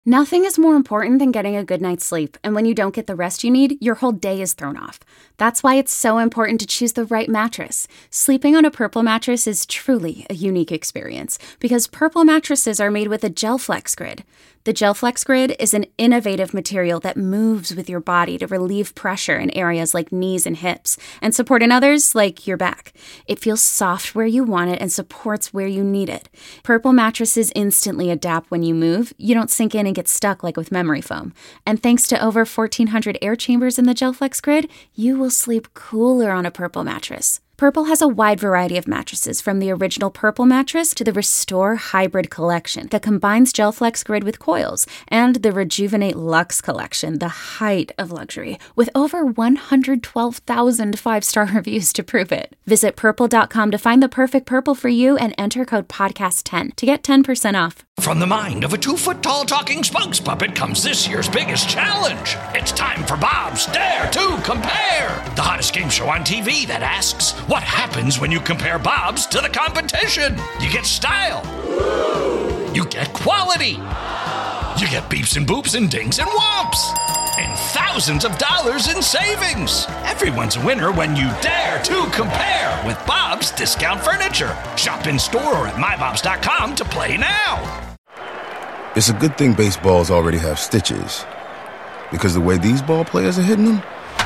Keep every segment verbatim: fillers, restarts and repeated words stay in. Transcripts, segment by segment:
Nothing is more important than getting a good night's sleep, and when you don't get the rest you need, your whole day is thrown off. That's why it's so important to choose the right mattress. Sleeping on a Purple mattress is truly a unique experience, because Purple mattresses are made with a GelFlex Grid. The GelFlex Grid is an innovative material that moves with your body to relieve pressure in areas like knees and hips, and support in others like your back. It feels soft where you want it and supports where you need it. Purple mattresses instantly adapt when you move. You don't sink in and get stuck like with memory foam. And thanks to over fourteen hundred air chambers in the GelFlex Grid, you will sleep cooler on a Purple mattress. Purple has a wide variety of mattresses, from the original Purple mattress to the Restore Hybrid collection that combines GelFlex Grid with coils, and the Rejuvenate Luxe collection, the height of luxury, with over one hundred twelve thousand five-star reviews to prove it. Visit purple dot com to find the perfect Purple for you and enter code podcast ten to get ten percent off. From the mind of a two-foot-tall talking spokes puppet comes this year's biggest challenge. It's time for Bob's Dare to Compare, the hottest game show on T V that asks, what happens when you compare Bob's to the competition? You get style. You get quality. You get beeps and boops and dings and whomps. And thousands of dollars in savings. Everyone's a winner when you dare to compare with Bob's Discount Furniture. Shop in store or at my bobs dot com to play now. It's a good thing baseballs already have stitches, because the way these ball players are hitting them,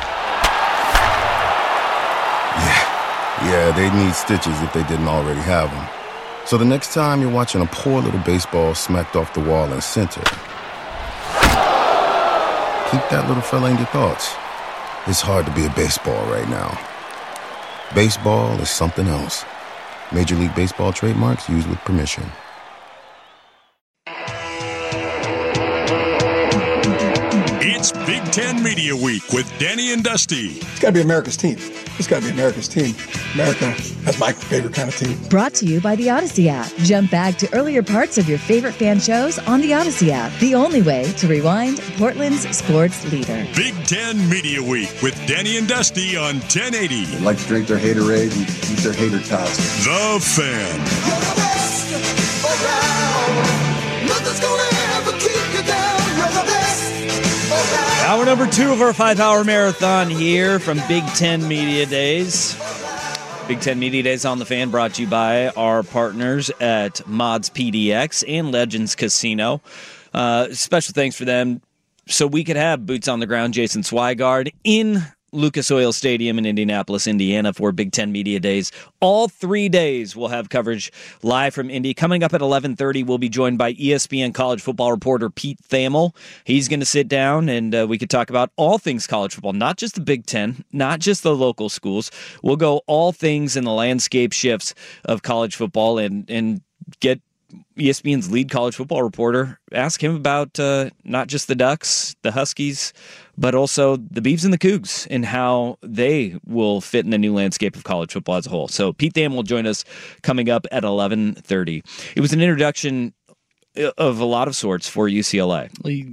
yeah, yeah, they need stitches if they didn't already have them. So the next time you're watching a poor little baseball smacked off the wall in center, keep that little fella in your thoughts. It's hard to be a baseball right now. Baseball is something else. Major League Baseball trademarks used with permission. It's Big Ten Media Week with Danny and Dusty. It's got to be America's team. It's got to be America's team. America, that's my favorite kind of team. Brought to you by the Odyssey app. Jump back to earlier parts of your favorite fan shows on the Odyssey app. The only way to rewind Portland's sports leader. Big Ten Media Week with Danny and Dusty on ten eighty. They like to drink their Haterade and eat their hater tots. The Fan. You're the best around. Nothing's gonna ever keep you down. You're the best around. Hour number two of our five-hour marathon here from Big Ten Media Days. Big Ten Media Days on the Fan, brought to you by our partners at Mods P D X and Legends Casino. Uh, special thanks for them, so we could have boots on the ground Jason Swigard in Lucas Oil Stadium in Indianapolis, Indiana for Big Ten Media Days. All three days we'll have coverage live from Indy. Coming up at eleven thirty, we'll be joined by E S P N college football reporter Pete Thamel. He's going to sit down and uh, we could talk about all things college football, not just the Big Ten, not just the local schools. We'll go all things in the landscape shifts of college football and, and get E S P N's lead college football reporter, ask him about uh, not just the Ducks, the Huskies, but also the Beavs and the Cougs and how they will fit in the new landscape of college football as a whole. So Pete Tham will join us coming up at eleven thirty. It was an introduction of a lot of sorts for U C L A.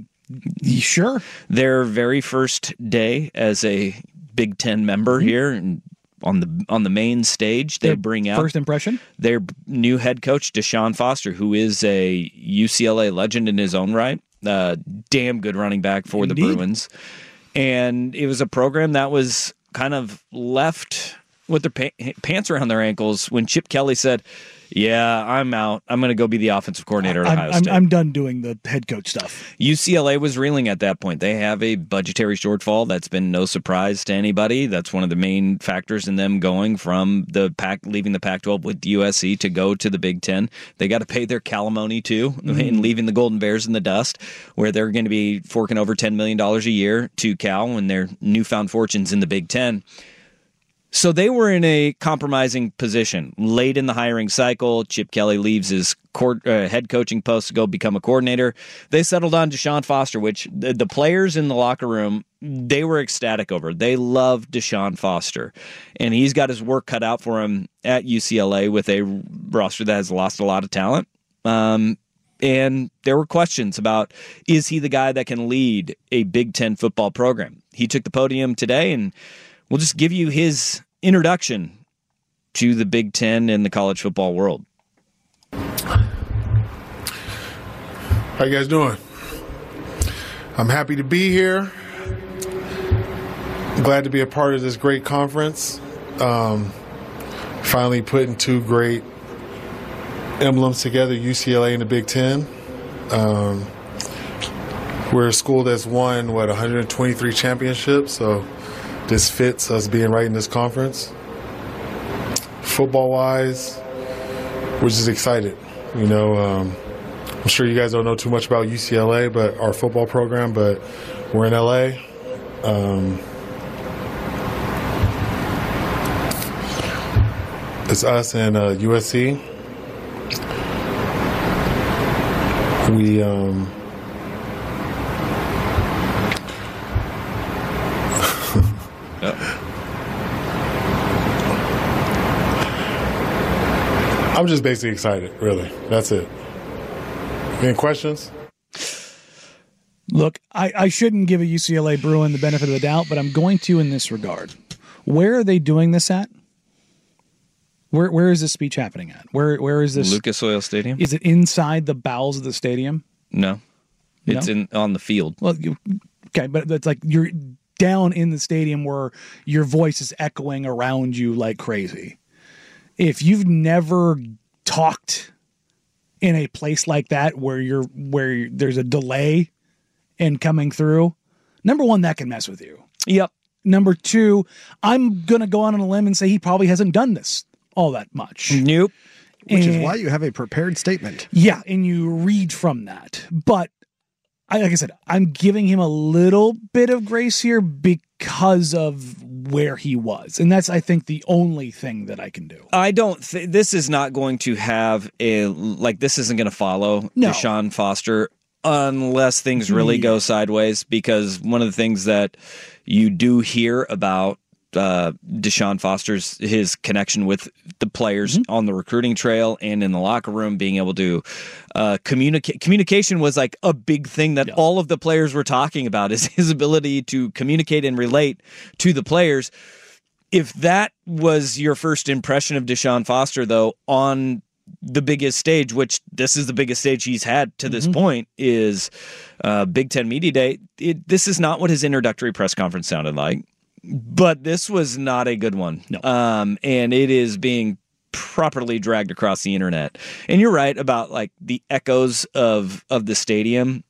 Sure. Their very first day as a Big Ten member mm-hmm. here, and on the on the main stage, they their bring out first impression. Their new head coach, Deshaun Foster, who is a U C L A legend in his own right. Uh, damn good running back for Indeed. the Bruins. And it was a program that was kind of left with their pa- pants around their ankles when Chip Kelly said, yeah, I'm out. I'm going to go be the offensive coordinator at I'm, Ohio I'm, State. I'm done doing the head coach stuff. U C L A was reeling at that point. They have a budgetary shortfall. That's been no surprise to anybody. That's one of the main factors in them going from the Pac, leaving the Pac twelve with U S C to go to the Big Ten. They got to pay their calimony too, mm-hmm. and leaving the Golden Bears in the dust, where they're going to be forking over ten million dollars a year to Cal and their newfound fortunes in the Big Ten. So they were in a compromising position. Late in the hiring cycle, Chip Kelly leaves his court, uh, head coaching post to go become a coordinator. They settled on Deshaun Foster, which the, the players in the locker room, they were ecstatic over. They love Deshaun Foster. And he's got his work cut out for him at U C L A with a roster that has lost a lot of talent. Um, and there were questions about, is he the guy that can lead a Big Ten football program? He took the podium today, and we'll just give you his introduction to the Big Ten and the college football world. How you guys doing? I'm happy to be here. I'm glad to be a part of this great conference. Um, finally putting two great emblems together, U C L A and the Big Ten. Um, we're a school that's won, what, one hundred twenty-three championships, so this fits us being right in this conference. Football-wise, we're just excited. You know, um, I'm sure you guys don't know too much about U C L A, but our football program, but we're in L A. Um, it's us and uh, U S C. We um, I'm just basically excited, really. That's it. Any questions? Look, I, I shouldn't give a U C L A Bruin the benefit of the doubt, but I'm going to in this regard. Where are they doing this at? Where Where is this speech happening at? Where Where is this? Lucas Oil Stadium. Is it inside the bowels of the stadium? No. It's No? in on the field. Well, you, okay, but it's like you're down in the stadium where your voice is echoing around you like crazy. If you've never talked in a place like that where you're where there's a delay in coming through, number one, that can mess with you. Yep. Number two, I'm gonna go on a limb and say he probably hasn't done this all that much. Nope. Which And- is why you have a prepared statement. Yeah, and you read from that. But I, like I said, I'm giving him a little bit of grace here because of where he was. And that's, I think, the only thing that I can do. I don't think this is not going to have a, like, this isn't going to follow No. Deshaun Foster unless things really Yeah. go sideways, because one of the things that you do hear about uh, Deshaun Foster's his connection with the players Mm-hmm. on the recruiting trail and in the locker room, being able to uh, communicate. Communication was like a big thing that Yeah. all of the players were talking about, is his ability to communicate and relate to the players. If that was your first impression of Deshaun Foster, though, on the biggest stage, which this is the biggest stage he's had to this Mm-hmm. point, is uh, Big Ten Media Day, it, this is not what his introductory press conference sounded like. But this was not a good one. No. Um, and it is being properly dragged across the internet. And you're right about like the echoes of of the stadium.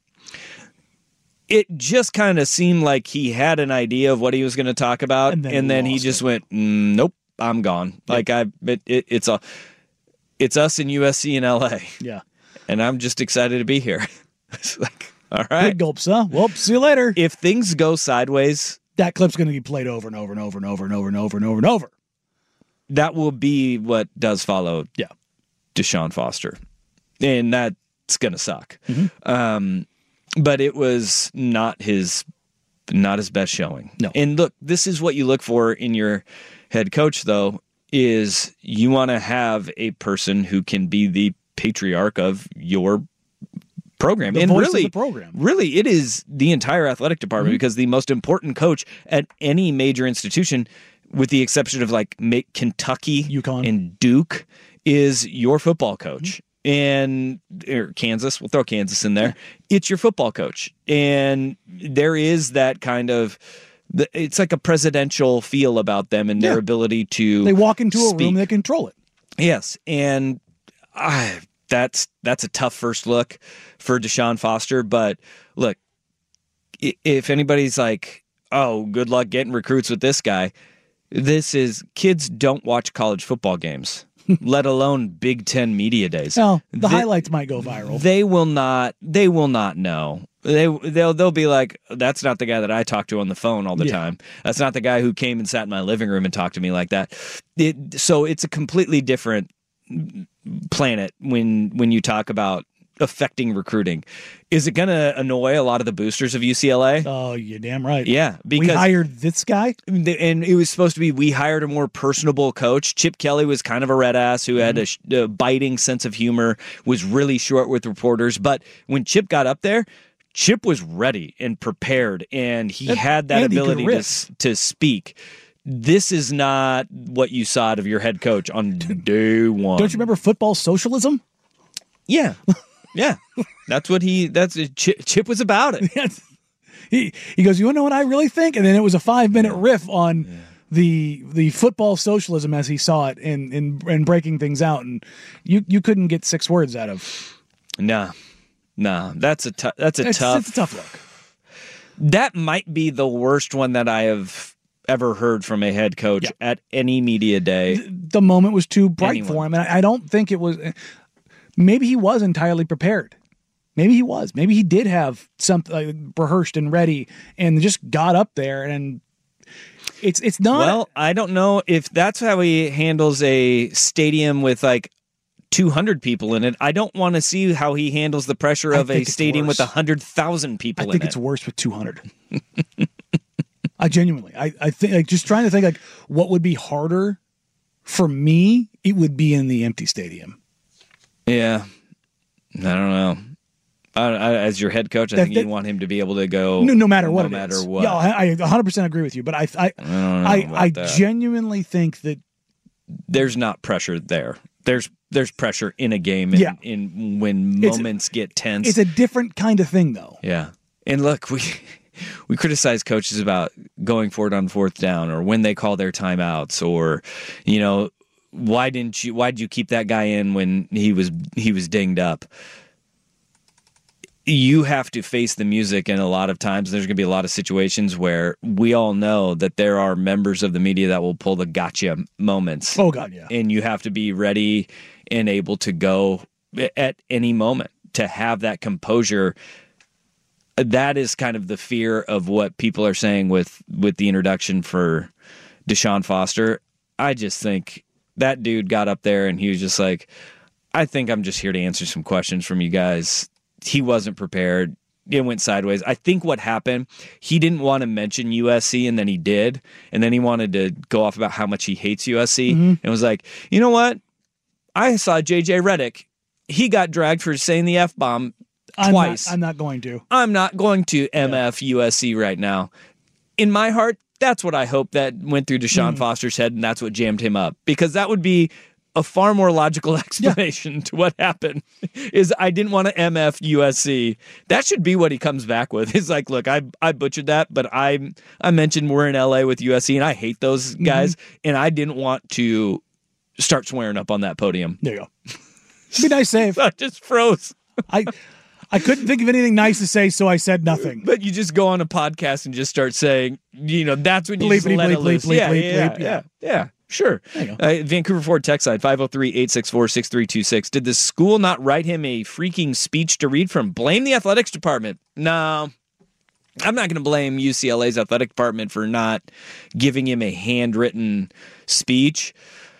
It just kind of seemed like he had an idea of what he was going to talk about, And and then then, he lost just it. went, mm, "Nope, I'm gone." Like I, it, it, it's a, it's us in U S C and L A, Yeah. and I'm just excited to be here. It's like, all right. Big gulps, huh? Well, see you later. If things go sideways, That clip's going to be played over and over and over and over and over and over and over and over. that will be what does follow Yeah. Deshaun Foster. And that's going to suck. Mm-hmm. Um, but it was not his not his best showing. No. And look, this is what you look for in your head coach, though, is you want to have a person who can be the patriarch of your program. The and voice of really, the program. really, it is the entire athletic department, Mm-hmm. because the most important coach at any major institution, with the exception of like Ma- Kentucky, UConn. and Duke, is your football coach. And or Kansas, we'll throw Kansas in there. It's your football coach. And there is that kind of, it's like a presidential feel about them and their Yeah. ability to They walk into a speak. room, they control it. Yes, and I, that's that's a tough first look for Deshaun Foster. But look, i- if anybody's like, "Oh, good luck getting recruits with this guy," this is kids don't watch college football games, let alone Big Ten media days. Well, the They- highlights might go viral. They will not. They will not know. They they'll they'll be like, "That's not the guy that I talk to on the phone all the Yeah. time. That's not the guy who came and sat in my living room and talked to me like that." It, so it's a completely different planet when when you talk about affecting recruiting. Is it going to annoy a lot of the boosters of U C L A? Oh, you're damn right. Yeah, We because hired this guy. and it was supposed to be we hired a more personable coach. Chip Kelly was kind of a red ass who had a, sh- a biting sense of humor, was really short with reporters. But when Chip got up there, Chip was ready and prepared, and he And had that Andy could ability to, rip. s- to speak. This is not what you saw out of your head coach on day one. Don't you remember football socialism? Yeah. Yeah. That's what he, that's, Chip, Chip was about it. he he goes, you want to know what I really think? And then it was a five minute riff on yeah. the the football socialism as he saw it and and and breaking things out, and you you couldn't get six words out of. Nah, nah, that's a t- that's a it's, tough. It's a tough look. That might be the worst one that I have ever heard from a head coach yeah. at any media day. The, the moment was too bright Anyone. for him, and I, I don't think it was. Maybe he was entirely prepared. Maybe he was. Maybe he did have something like, rehearsed and ready, and just got up there. And it's it's not. Well, I don't know if that's how he handles a stadium with like two hundred people in it. I don't want to see how he handles the pressure of a stadium worse. with one hundred thousand people in it. I think it's worse with two hundred. I genuinely, I, I think, like, just trying to think, like, what would be harder for me? It would be in the empty stadium. Yeah. I don't know. I, I, as your head coach, I that, think that, you want him to be able to go no, no matter what no it matter is. what. Yeah, I, I one hundred percent agree with you, but I I, I, I, I genuinely think that there's not pressure there. There's there's pressure in a game in, yeah. in when moments it's, get tense. It's a different kind of thing, though. Yeah. And look, we we criticize coaches about going for it on fourth down or when they call their timeouts or, you know, why didn't you why did you keep that guy in when he was he was dinged up? You have to face the music, and a lot of times there's going to be a lot of situations where we all know that there are members of the media that will pull the gotcha moments. Oh, God, yeah. And you have to be ready and able to go at any moment to have that composure. That is kind of the fear of what people are saying with, with the introduction for Deshaun Foster. I just think that dude got up there and he was just like, I think I'm just here to answer some questions from you guys. He wasn't prepared. It went sideways. I think what happened, he didn't want to mention U S C, and then he did. And then he wanted to go off about how much he hates U S C. Mm-hmm. And was like, you know what? I saw J J Redick. He got dragged for saying the F-bomb twice. I'm not, I'm not going to. I'm not going to M F yeah. U S C right now. In my heart, that's what I hope that went through Deshaun mm. Foster's head, and that's what jammed him up. Because that would be a far more logical explanation yeah. to what happened. Is I didn't want to M F U S C. That should be what he comes back with. He's like, look, I I butchered that, but I I mentioned we're in L A with U S C, and I hate those guys, mm-hmm. and I didn't want to start swearing up on that podium. There you go. Be nice save. I just froze. I I couldn't think of anything nice to say, so I said nothing. But you just go on a podcast and just start saying, you know, that's when you bleep, just bleep, let bleep, it loose. Bleep, yeah, bleep, yeah, bleep, yeah, yeah, yeah, sure. Uh, Vancouver Ford text side, five oh three, eight six four, six three two six. Did the school not write him a freaking speech to read from? Blame the athletics department. No. I'm not going to blame U C L A's athletic department for not giving him a handwritten speech.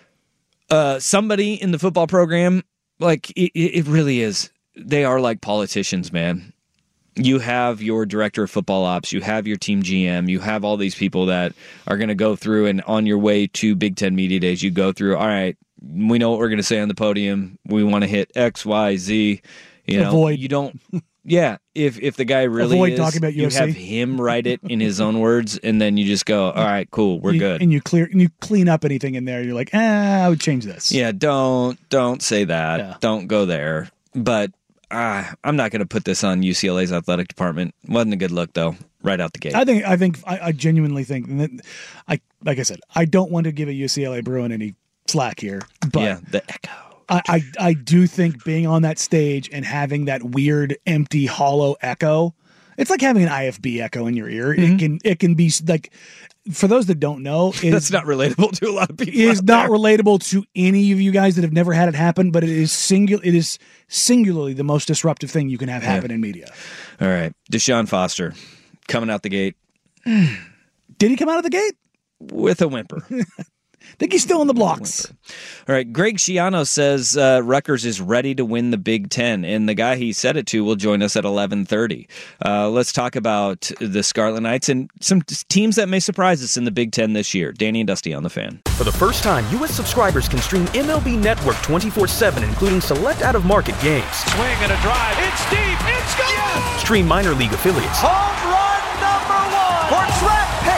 Uh, somebody in the football program, like, it, it really is. They are like politicians, man. You have your director of football ops, you have your team G M, you have all these people that are going to go through, and on your way to Big Ten Media Days, you go through, all right, we know what we're going to say on the podium. We want to hit X, Y, Z. You know, Avoid. You don't, yeah, if if the guy really Avoid is, talking about U S C. You have him write it in his own words, and then you just go, all right, cool, we're you, good. And you clear and you clean up anything in there. You're like, ah, I would change this. Yeah, don't, don't say that. Yeah. Don't go there. But Uh, I'm not going to put this on U C L A's athletic department. Wasn't a good look, though, right out the gate. I think, I think, I, I genuinely think that, I, like I said, I don't want to give a U C L A Bruin any slack here, but yeah, the echo. I, I, I do think being on that stage and having that weird, empty, hollow echo, it's like having an I F B echo in your ear. Mm-hmm. It can, it can be like, for those that don't know, it that's not relatable to a lot of people. It is not relatable to any of you guys that have never had it happen, but it is singular. It is singularly the most disruptive thing you can have happen yeah. in media. All right, Deshaun Foster coming out the gate. Did he come out of the gate with a whimper? Think he's still in the blocks. All right, Greg Schiano says uh, Rutgers is ready to win the Big Ten, and the guy he said it to will join us at eleven thirty. Uh, let's talk about the Scarlet Knights and some teams that may surprise us in the Big Ten this year. Danny and Dusty on the Fan. For the first time, U S subscribers can stream M L B Network twenty-four seven, including select out-of-market games. Swing and a drive. It's deep. It's gone. Stream minor league affiliates. Home run number one for draft pick number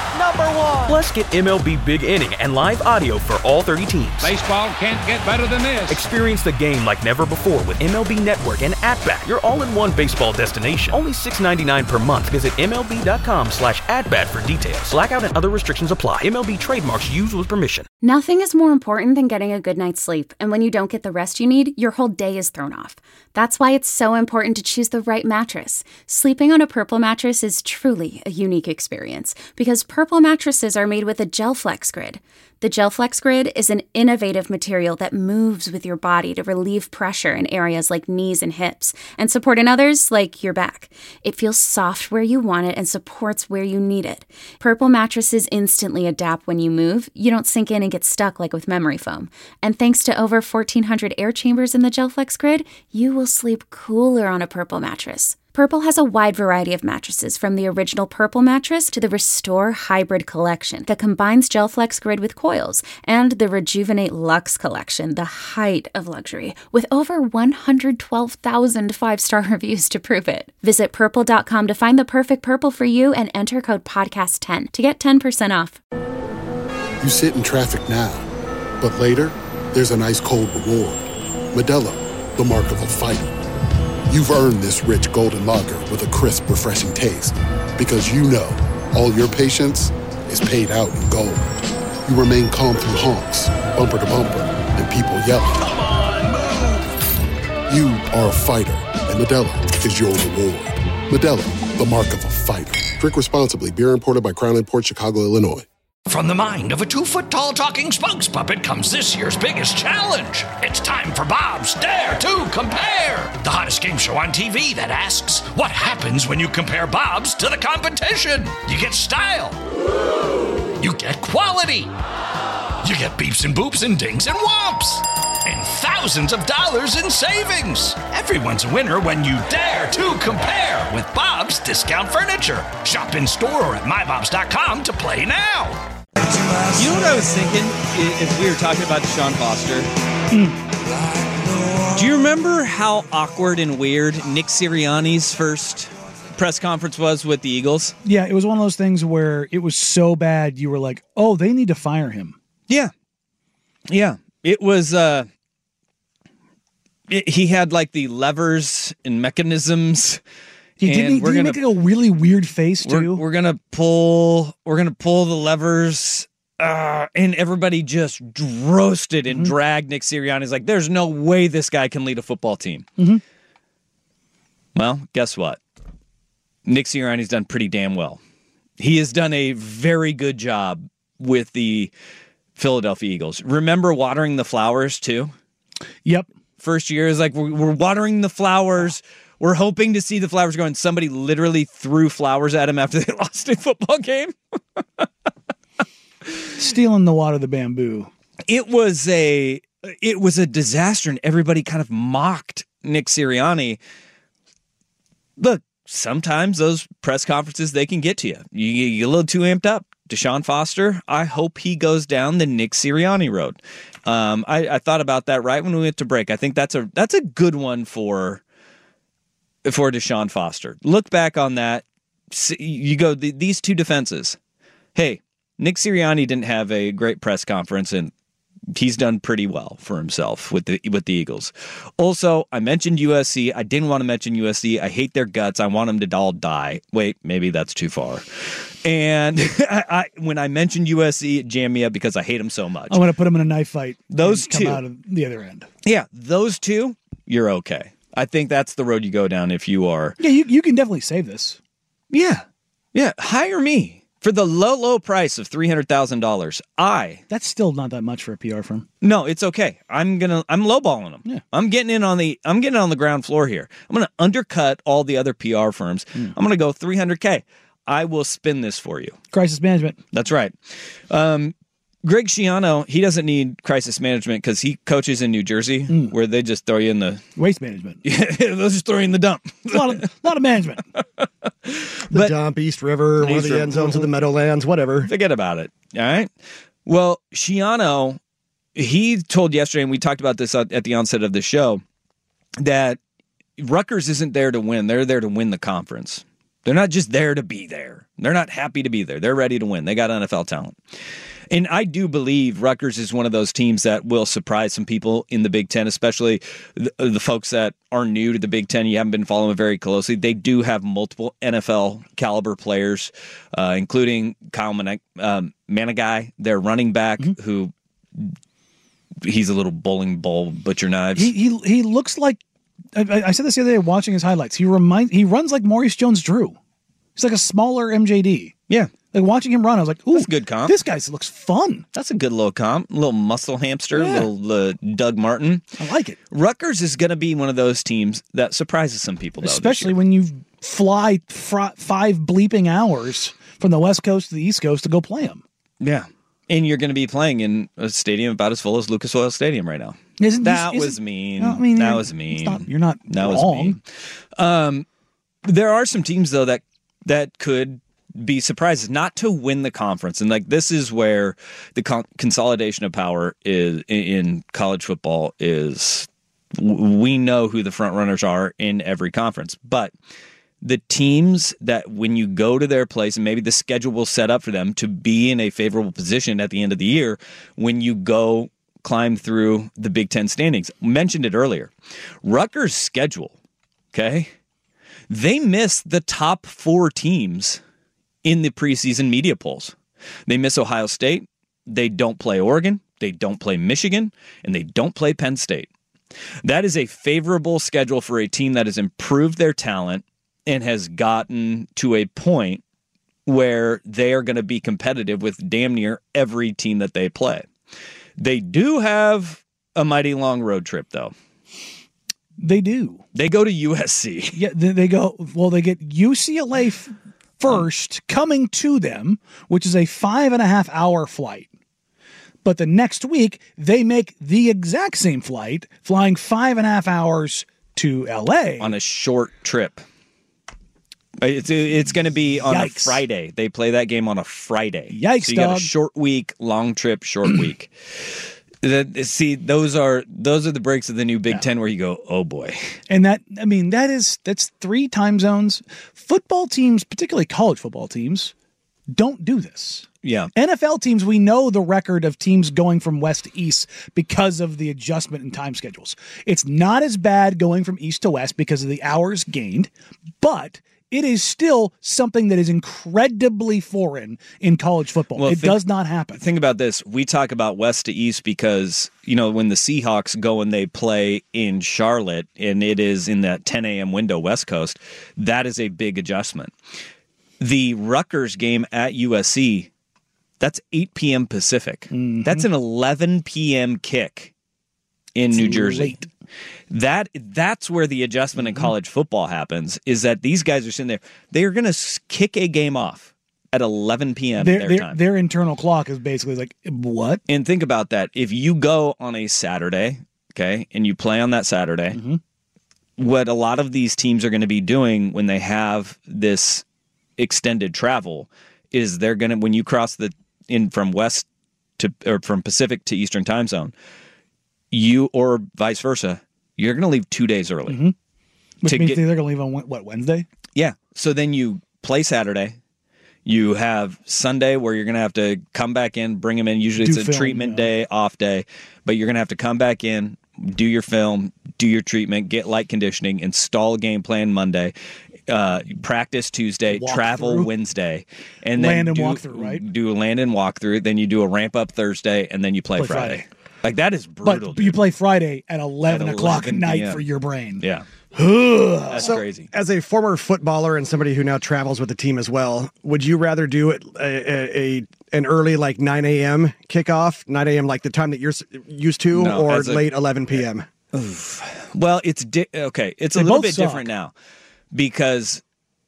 one. Plus, get M L B Big Inning and live audio for all thirty teams. Baseball can't get better than this. Experience the game like never before with M L B Network and At-Bat, your all-in-one baseball destination. Only six dollars and ninety-nine cents per month. Visit MLB.com slash at-bat for details. Blackout and other restrictions apply. M L B trademarks used with permission. Nothing is more important than getting a good night's sleep, and when you don't get the rest you need, your whole day is thrown off. That's why it's so important to choose the right mattress. Sleeping on a Purple mattress is truly a unique experience because Purple mattresses are made with a GelFlex Grid. The GelFlex Grid is an innovative material that moves with your body to relieve pressure in areas like knees and hips and support in others like your back. It feels soft where you want it and supports where you need it. Purple mattresses instantly adapt when you move. You don't sink in and get stuck like with memory foam. And thanks to over fourteen hundred air chambers in the GelFlex Grid, you will sleep cooler on a Purple mattress. Purple has a wide variety of mattresses, from the original Purple mattress to the Restore Hybrid collection that combines GelFlex Grid with coils, and the Rejuvenate Luxe collection, the height of luxury, with over one hundred twelve thousand five-star reviews to prove it. Visit purple dot com to find the perfect Purple for you and enter code podcast ten to get ten percent off. You sit in traffic now, but later, there's an ice-cold reward. Modelo, the mark of a fighter. You've earned this rich golden lager with a crisp, refreshing taste. Because you know, all your patience is paid out in gold. You remain calm through honks, bumper to bumper, and people yelling. Come on, move! You are a fighter, and Modelo is your reward. Modelo, the mark of a fighter. Drink responsibly. Beer imported by Crown Imports, Chicago, Illinois. From the mind of a two-foot-tall talking spokes puppet comes this year's biggest challenge. It's time for Bob's Dare to Compare, the hottest game show on T V that asks, what happens when you compare Bob's to the competition? You get style. You get quality. You get beeps and boops and dings and whomps. And thousands of dollars in savings. Everyone's a winner when you dare to compare with Bob's Discount Furniture. Shop in store or at my bobs dot com to play now. You know what I was thinking as we were talking about Deshaun Foster? Mm. Do you remember how awkward and weird Nick Sirianni's first press conference was with the Eagles? Yeah, it was one of those things where it was so bad you were like, oh, they need to fire him. Yeah. Yeah. It was, uh, it, he had like the levers and mechanisms. Yeah, didn't he, did he make like a really weird face too? We're, we're gonna pull. We're gonna pull the levers, uh, and everybody just roasted and mm-hmm. dragged Nick Sirianni. He's like, "There's no way this guy can lead a football team." Mm-hmm. Well, guess what? Nick Sirianni's done pretty damn well. He has done a very good job with the Philadelphia Eagles. Remember watering the flowers too? Yep. First year is like we're, we're watering the flowers. We're hoping to see the flowers go, and somebody literally threw flowers at him after they lost a football game. Stealing the water, the bamboo. It was a it was a disaster, and everybody kind of mocked Nick Sirianni. Look, sometimes those press conferences, they can get to you. You, you get a little too amped up. Deshaun Foster, I hope he goes down the Nick Sirianni road. Um, I, I thought about that right when we went to break. I think that's a that's a good one for. For Deshaun Foster. Look back on that. You go, the, these two defenses. Hey, Nick Sirianni didn't have a great press conference, and he's done pretty well for himself with the with the Eagles. Also, I mentioned U S C. I didn't want to mention U S C. I hate their guts. I want them to all die. Wait, maybe that's too far. And I, I, when I mentioned U S C, it jammed me up because I hate them so much. I want to put them in a knife fight. Those come two. Out of the other end. Yeah, those two, you're okay. I think that's the road you go down if you are. Yeah, you, you can definitely save this. Yeah. Yeah. Hire me for the low, low price of three hundred thousand dollars. I. That's still not that much for a P R firm. No, it's okay. I'm going to, I'm lowballing them. Yeah. I'm getting in on the, I'm getting on the ground floor here. I'm going to undercut all the other P R firms. Mm. I'm going to go three hundred K. I will spin this for you. Crisis management. That's right. Um, Greg Schiano, he doesn't need crisis management because he coaches in New Jersey mm. where they just throw you in the... Waste management. Yeah, they'll just throw you in the dump. a, lot of, a lot of management. the but, dump, East River, one of the end zones of the Meadowlands, whatever. Forget about it. All right? Well, Schiano, he told yesterday, and we talked about this at the onset of the show, that Rutgers isn't there to win. They're there to win the conference. They're not just there to be there. They're not happy to be there. They're ready to win. They got N F L talent. And I do believe Rutgers is one of those teams that will surprise some people in the Big Ten, especially the, the folks that are new to the Big Ten. You haven't been following it very closely. They do have multiple N F L caliber players, uh, including Kyle Man- um, Managai, their running back, mm-hmm. who he's a little bowling ball butcher knives. He he, he looks like, I, I said this the other day watching his highlights. He reminds he runs like Maurice Jones-Drew. He's like a smaller M J D. Yeah. Like watching him run, I was like, ooh, that's a good comp. This guy looks fun. That's a good little comp. A little muscle hamster, a yeah. little uh, Doug Martin. I like it. Rutgers is going to be one of those teams that surprises some people, though. Especially when you fly fr- five bleeping hours from the West Coast to the East Coast to go play them. Yeah. And you're going to be playing in a stadium about as full as Lucas Oil Stadium right now. Isn't, that isn't, was mean. No, I mean that was mean. Not, you're not that wrong. Was mean. Um, there are some teams, though, that that could be surprises, not to win the conference. And like this is where the con- consolidation of power is in college football is we know who the front runners are in every conference. But the teams that when you go to their place and maybe the schedule will set up for them to be in a favorable position at the end of the year when you go climb through the Big Ten standings. Mentioned it earlier. Rutgers' schedule, okay? They miss the top four teams in the preseason media polls. They miss Ohio State, they don't play Oregon, they don't play Michigan, and they don't play Penn State. That is a favorable schedule for a team that has improved their talent and has gotten to a point where they are going to be competitive with damn near every team that they play. They do have a mighty long road trip, though. They do. They go to U S C. Yeah, they go, well, they get U C L A f- first coming to them, which is a five and a half hour flight. But the next week, they make the exact same flight, flying five and a half hours to L A. On a short trip. It's it's going to be on Yikes. a Friday. They play that game on a Friday. Yikes, so you dog. got a short week, long trip, short week. The, see, those are those are the breaks of the new Big yeah. Ten where you go, oh boy. And that, I mean, that is that's three time zones. Football teams, particularly college football teams, don't do this. Yeah. N F L teams, we know the record of teams going from west to east because of the adjustment in time schedules. It's not as bad going from east to west because of the hours gained, but it is still something that is incredibly foreign in college football. Well, it think, does not happen. Think about this. We talk about west to east because, you know, when the Seahawks go and they play in Charlotte and it is in that ten a.m. window West Coast, that is a big adjustment. The Rutgers game at U S C, that's eight p.m. Pacific. Mm-hmm. That's an eleven p.m. kick in it's New Jersey. Late. That that's where the adjustment in college football happens, is that these guys are sitting there. They are going to kick a game off at eleven p.m. Their, their, their time. Their internal clock is basically like, what? And think about that. If you go on a Saturday, okay, and you play on that Saturday, mm-hmm. what a lot of these teams are going to be doing when they have this extended travel is they're going to, when you cross the in from west to or from Pacific to Eastern time zone, you or vice versa, you're going to leave two days early. Mm-hmm. Which means get, they're going to leave on, what, Wednesday? Yeah. So then you play Saturday. You have Sunday where you're going to have to come back in, bring them in. Usually do it's a film, treatment yeah. day, off day. But you're going to have to come back in, do your film, do your treatment, get light conditioning, install a game plan Monday, uh, practice Tuesday, walk travel through. Wednesday. and Land then and do, walkthrough, right? Do a land and walkthrough. Then you do a ramp-up Thursday, and then you play, play Friday. Friday. Like, that is brutal. But you play Friday at eleven at o'clock at night p.m. for your brain. Yeah. That's so, crazy. As a former footballer and somebody who now travels with the team as well, would you rather do it a, a, a an early like nine a.m. kickoff, nine a.m. like the time that you're used to, no, or late a, eleven p.m.? Well, it's di- okay. It's they a little bit suck. different now because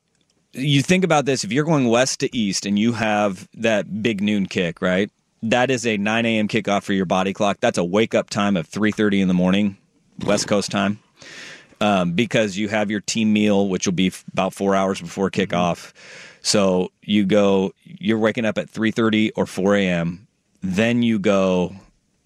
you think about this. If you're going west to east and you have that big noon kick, right? That is a nine a.m. kickoff for your body clock. That's a wake-up time of three thirty in the morning, West Coast time, um, because you have your team meal, which will be f- about four hours before kickoff. So you go, you're waking up at three thirty or four a.m., then you go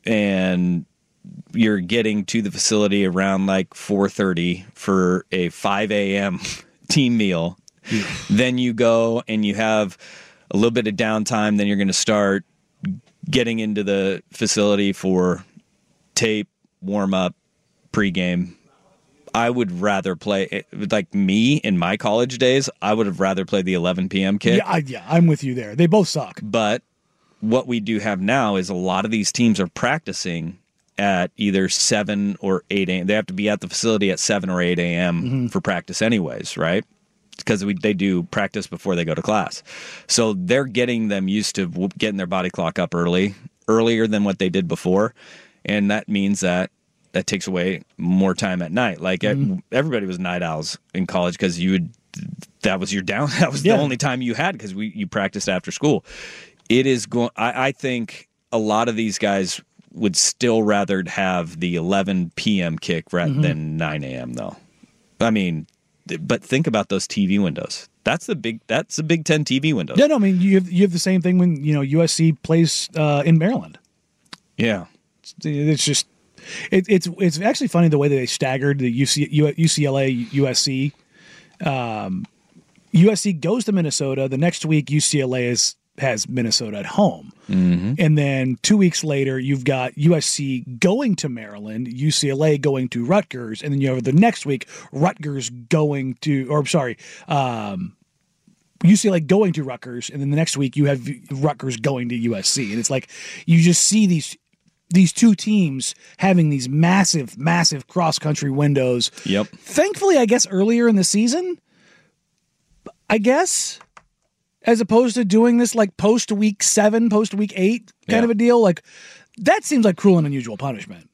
and you're getting to the facility around like four thirty for a five a.m. team meal. Then you go and you have a little bit of downtime. Then you're going to start getting into the facility for tape, warm up, pregame. I would rather play, like me in my college days, I would have rather played the eleven p.m. kick. Yeah, I, yeah, I'm with you there. They both suck. But what we do have now is a lot of these teams are practicing at either seven or eight a.m. They have to be at the facility at seven or eight a.m. Mm-hmm. for practice anyways, right? Because we, they do practice before they go to class. So they're getting them used to getting their body clock up early, earlier than what they did before. And that means that that takes away more time at night. Like mm-hmm. everybody was night owls in college because you would, that was your down, that was yeah. the only time you had because we you practiced after school. It is going, I, I think a lot of these guys would still rather have the eleven p.m. kick rather mm-hmm. than nine a.m. though. I mean, but think about those T V windows. That's the big. That's the Big Ten T V window. Yeah, no, I mean you have you have the same thing when you know U S C plays uh, in Maryland. Yeah, it's, it's just it, it's it's actually funny the way that they staggered the U C, U C L A U S C. Um, U S C goes to Minnesota. The next week U C L A is. has Minnesota at home. Mm-hmm. And then two weeks later, you've got U S C going to Maryland, U C L A going to Rutgers, and then you have the next week, Rutgers going to, or sorry, um, U C L A going to Rutgers, and then the next week you have Rutgers going to U S C. And it's like, you just see these these two teams having these massive, massive cross-country windows. Yep. Thankfully, I guess earlier in the season, I guess... as opposed to doing this like post week seven, post week eight kind yeah. of a deal. Like that seems like cruel and unusual punishment.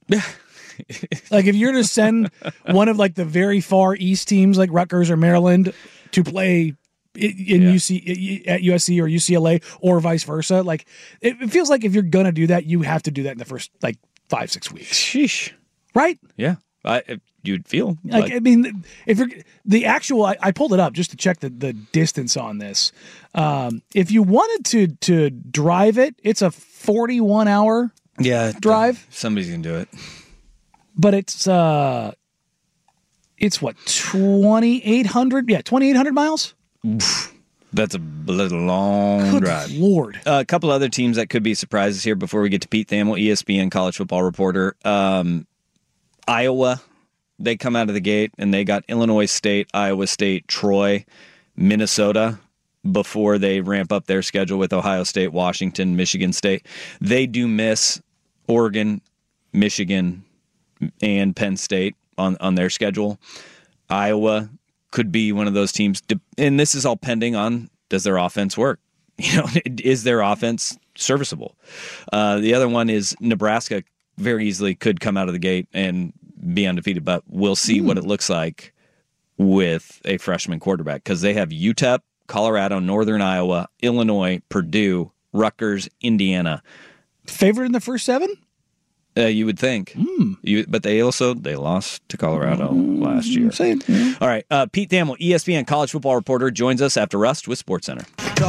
Like if you're to send one of like the very far east teams like Rutgers or Maryland to play in yeah. U C at U S C or U C L A or vice versa, like it, it feels like if you're going to do that, you have to do that in the first like five, six weeks. Sheesh. Right? Yeah. I, you'd feel like, like, I mean, if you're the actual, I, I pulled it up just to check the, the distance on this. Um, if you wanted to to drive it, it's a forty-one hour yeah drive. Somebody's gonna do it, but it's uh, it's what twenty-eight hundred? Yeah, twenty-eight hundred miles. That's a little long Good drive. Lord. Uh, a couple other teams that could be surprises here before we get to Pete Thamel, E S P N college football reporter. Um, Iowa, they come out of the gate and they got Illinois State, Iowa State, Troy, Minnesota before they ramp up their schedule with Ohio State, Washington, Michigan State. They do miss Oregon, Michigan, and Penn State on, on their schedule. Iowa could be one of those teams, and this is all pending on does their offense work? You know, is their offense serviceable? Uh, the other one is Nebraska. Very easily could come out of the gate and be undefeated, but we'll see mm. what it looks like with a freshman quarterback because they have U T E P, Colorado, Northern Iowa, Illinois, Purdue, Rutgers, Indiana. Favorite in the first seven? Uh, you would think, mm. you, but they also they lost to Colorado mm. last year. Same. Yeah. All right, uh, Pete Thamel, E S P N college football reporter, joins us after Rust with SportsCenter.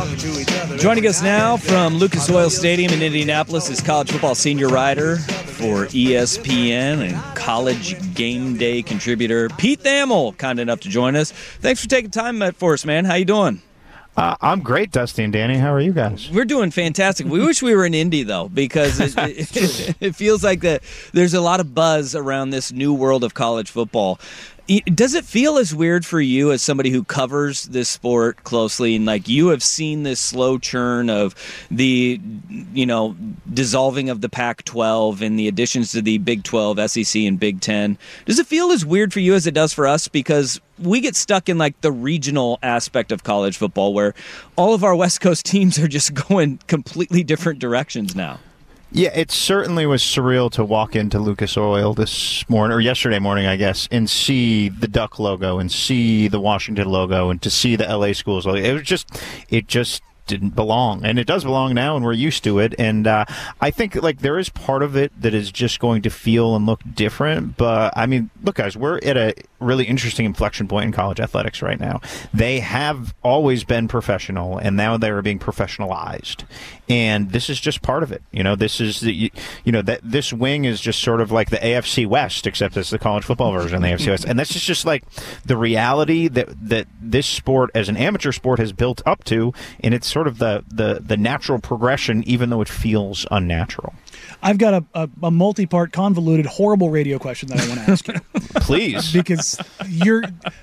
Joining us now from Lucas Oil Stadium in Indianapolis is college football senior writer for E S P N and college game day contributor Pete Thamel, kind enough to join us. Thanks for taking time for us, man. How you doing? Uh, I'm great, Dusty and Danny. How are you guys? We're doing fantastic. We wish we were in Indy, though, because it, it, it feels like that there's a lot of buzz around this new world of college football. Does it feel as weird for you as somebody who covers this sport closely and like you have seen this slow churn of the, you know, dissolving of the Pac twelve and the additions to the Big twelve, S E C, and Big ten? Does it feel as weird for you as it does for us? Because we get stuck in like the regional aspect of college football where all of our West Coast teams are just going completely different directions now. Yeah, it certainly was surreal to walk into Lucas Oil this morning, or yesterday morning, I guess, and see the Duck logo and see the Washington logo and to see the L A schools logo. It was just, it just didn't belong, and it does belong now, and we're used to it. And uh, I think like there is part of it that is just going to feel and look different. But I mean, look, guys, we're at a really interesting inflection point in college athletics right now. They have always been professional, and now they are being professionalized, and this is just part of it. You know, this is the you, you know that this wing is just sort of like the A F C West, except it's the college football version of the A F C West, and that's just, just like the reality that that this sport as an amateur sport has built up to, and it's sort of the, the, the natural progression, even though it feels unnatural. I've got a, a, a multi-part, convoluted, horrible radio question that I want to ask you. Please. Because you're...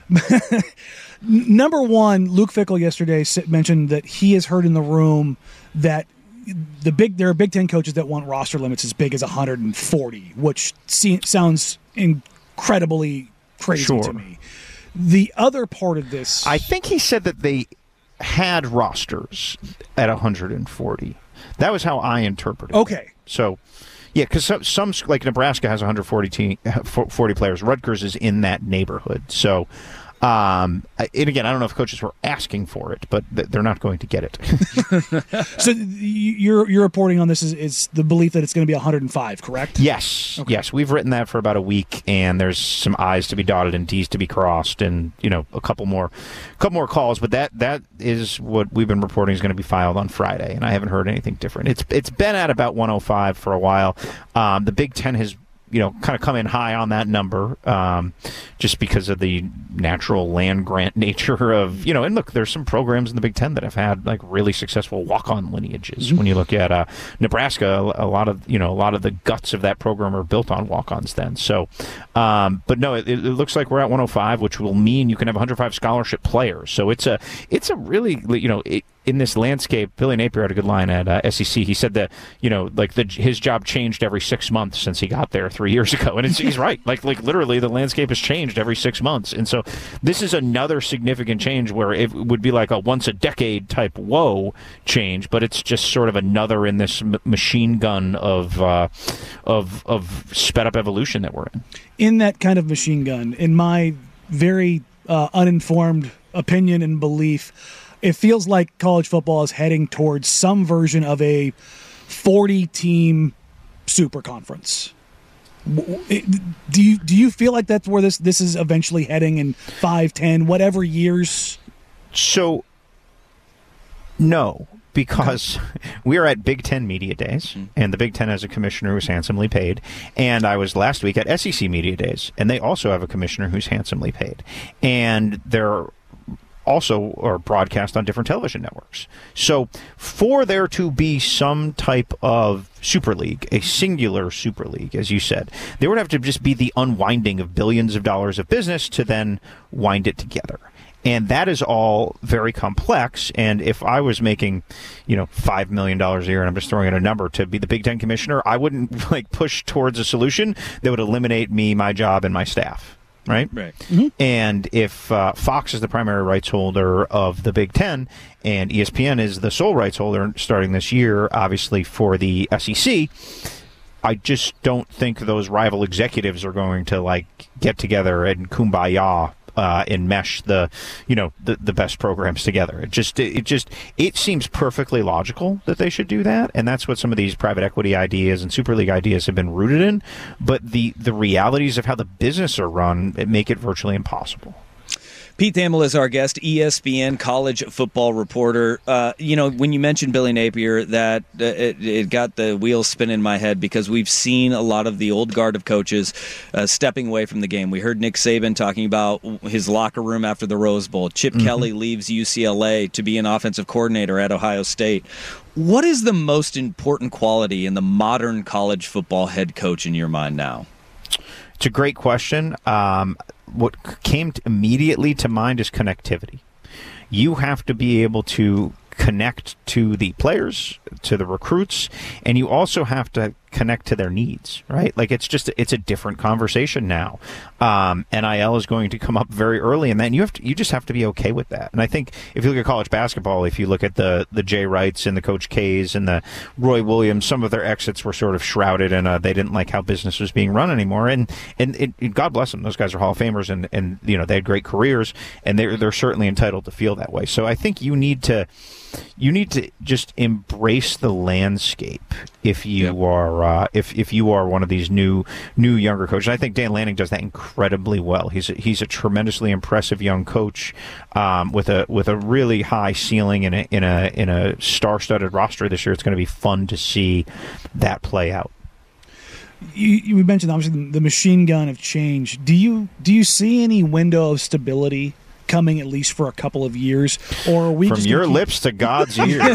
Number one, Luke Fickell yesterday mentioned that he has heard in the room that the big there are Big Ten coaches that want roster limits as big as one hundred forty, which see, sounds incredibly crazy sure. to me. The other part of this... I think he said that they had rosters at one hundred forty. That was how I interpreted it. Okay. So, yeah, because some, some, like Nebraska has one hundred forty, team, forty players. Rutgers is in that neighborhood. So, um, and again, I don't know if coaches were asking for it, but they're not going to get it. So your your reporting on this is, is the belief that it's going to be one hundred five, correct? Yes. Okay. Yes. We've written that for about a week, and there's some I's to be dotted and T's to be crossed, and you know a couple more, couple more calls. But that that is what we've been reporting is going to be filed on Friday, and I haven't heard anything different. It's it's been at about one oh five for a while. Um, the Big Ten has. You know, kind of come in high on that number um, just because of the natural land grant nature of, you know, and look, there's some programs in the Big Ten that have had like really successful walk-on lineages. Mm-hmm. When you look at uh, Nebraska, a lot of, you know, a lot of the guts of that program are built on walk-ons then. So, um, but no, it, it looks like we're at one oh five, which will mean you can have one hundred five scholarship players. So it's a, it's a really, you know, it, in this landscape, Billy Napier had a good line at uh, S E C. He said that, you know, like the, his job changed every six months since he got there three years ago. And it's, he's right. Like, like literally the landscape has changed every six months. And so this is another significant change where it would be like a once a decade type whoa change, but it's just sort of another in this m- machine gun of, uh, of, of sped up evolution that we're in. In that kind of machine gun, in my very uh, uninformed opinion and belief, it feels like college football is heading towards some version of a forty-team super conference. Do you do you feel like that's where this this is eventually heading in five, ten, whatever years? So, no, because we are at Big Ten Media Days, and the Big Ten has a commissioner who's handsomely paid. And I was last week at S E C Media Days, and they also have a commissioner who's handsomely paid. And they're also are broadcast on different television networks. So for there to be some type of super league, a singular super league, as you said, there would have to just be the unwinding of billions of dollars of business to then wind it together. And that is all very complex. And if I was making, you know, five million dollars a year, and I'm just throwing in a number to be the Big Ten commissioner, I wouldn't like push towards a solution that would eliminate me, my job, and my staff. Right? Right. Mm-hmm. And if uh, Fox is the primary rights holder of the Big Ten and E S P N is the sole rights holder starting this year, obviously, for the S E C, I just don't think those rival executives are going to, like, get together and kumbaya uh, and mesh the, you know, the, the best programs together. It just, it just, it seems perfectly logical that they should do that, and that's what some of these private equity ideas and Super League ideas have been rooted in. But the the realities of how the business are run it make it virtually impossible. Pete Thamel is our guest, E S P N college football reporter. Uh, you know, when you mentioned Billy Napier, that uh, it, it got the wheels spinning in my head because we've seen a lot of the old guard of coaches uh, stepping away from the game. We heard Nick Saban talking about his locker room after the Rose Bowl. Chip mm-hmm. Kelly leaves U C L A to be an offensive coordinator at Ohio State. What is the most important quality in the modern college football head coach in your mind now? It's a great question. Um, what came to immediately to mind is connectivity. You have to be able to connect to the players, to the recruits, and you also have to connect to their needs, right? Like it's just it's a different conversation now. Um, N I L is going to come up very early, and then you have to you just have to be okay with that. And I think if you look at college basketball, if you look at the the Jay Wrights and the Coach K's and the Roy Williams, some of their exits were sort of shrouded in uh, they didn't like how business was being run anymore. And and it, it, God bless them, those guys are Hall of Famers, and and you know they had great careers, and they're they're certainly entitled to feel that way. So I think you need to. You need to just embrace the landscape if you yep. are uh, if if you are one of these new new younger coaches. I think Dan Lanning does that incredibly well. He's a, he's a tremendously impressive young coach um, with a with a really high ceiling in a in a in a star-studded roster this year. It's going to be fun to see that play out. You, you mentioned obviously the machine gun of change. Do you do you see any window of stability coming at least for a couple of years, or are we from just your keep... lips to God's ears?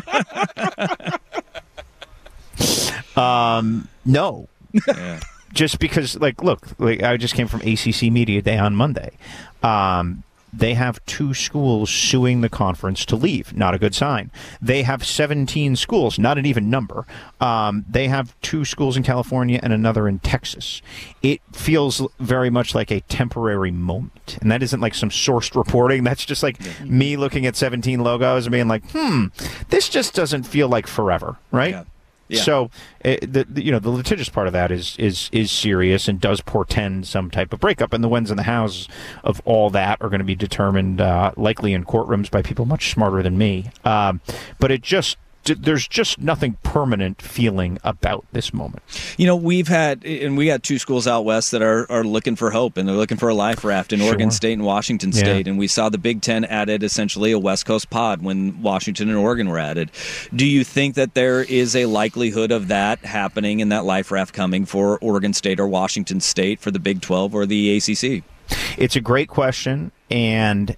um, no, yeah. Just because, like, look, like I just came from A C C Media Day on Monday. Um, they have two schools suing the conference to leave. Not a good sign. They have seventeen schools, not an even number. Um, they have two schools in California and another in Texas. It feels very much like a temporary moment. And that isn't like some sourced reporting. That's just like yeah. me looking at seventeen logos and being like, hmm, this just doesn't feel like forever, right? Yeah. Yeah. So, uh, the, the you know the litigious part of that is is is serious and does portend some type of breakup. And the wins and the hows of all that are going to be determined uh, likely in courtrooms by people much smarter than me. Um, but it just there's just nothing permanent feeling about this moment. You know, we've had, and we got two schools out west that are, are looking for hope, and they're looking for a life raft in sure. Oregon State and Washington State. Yeah. And we saw the Big Ten added essentially a West Coast pod when Washington and Oregon were added. Do you think that there is a likelihood of that happening and that life raft coming for Oregon State or Washington State for the Big twelve or the A C C? It's a great question, and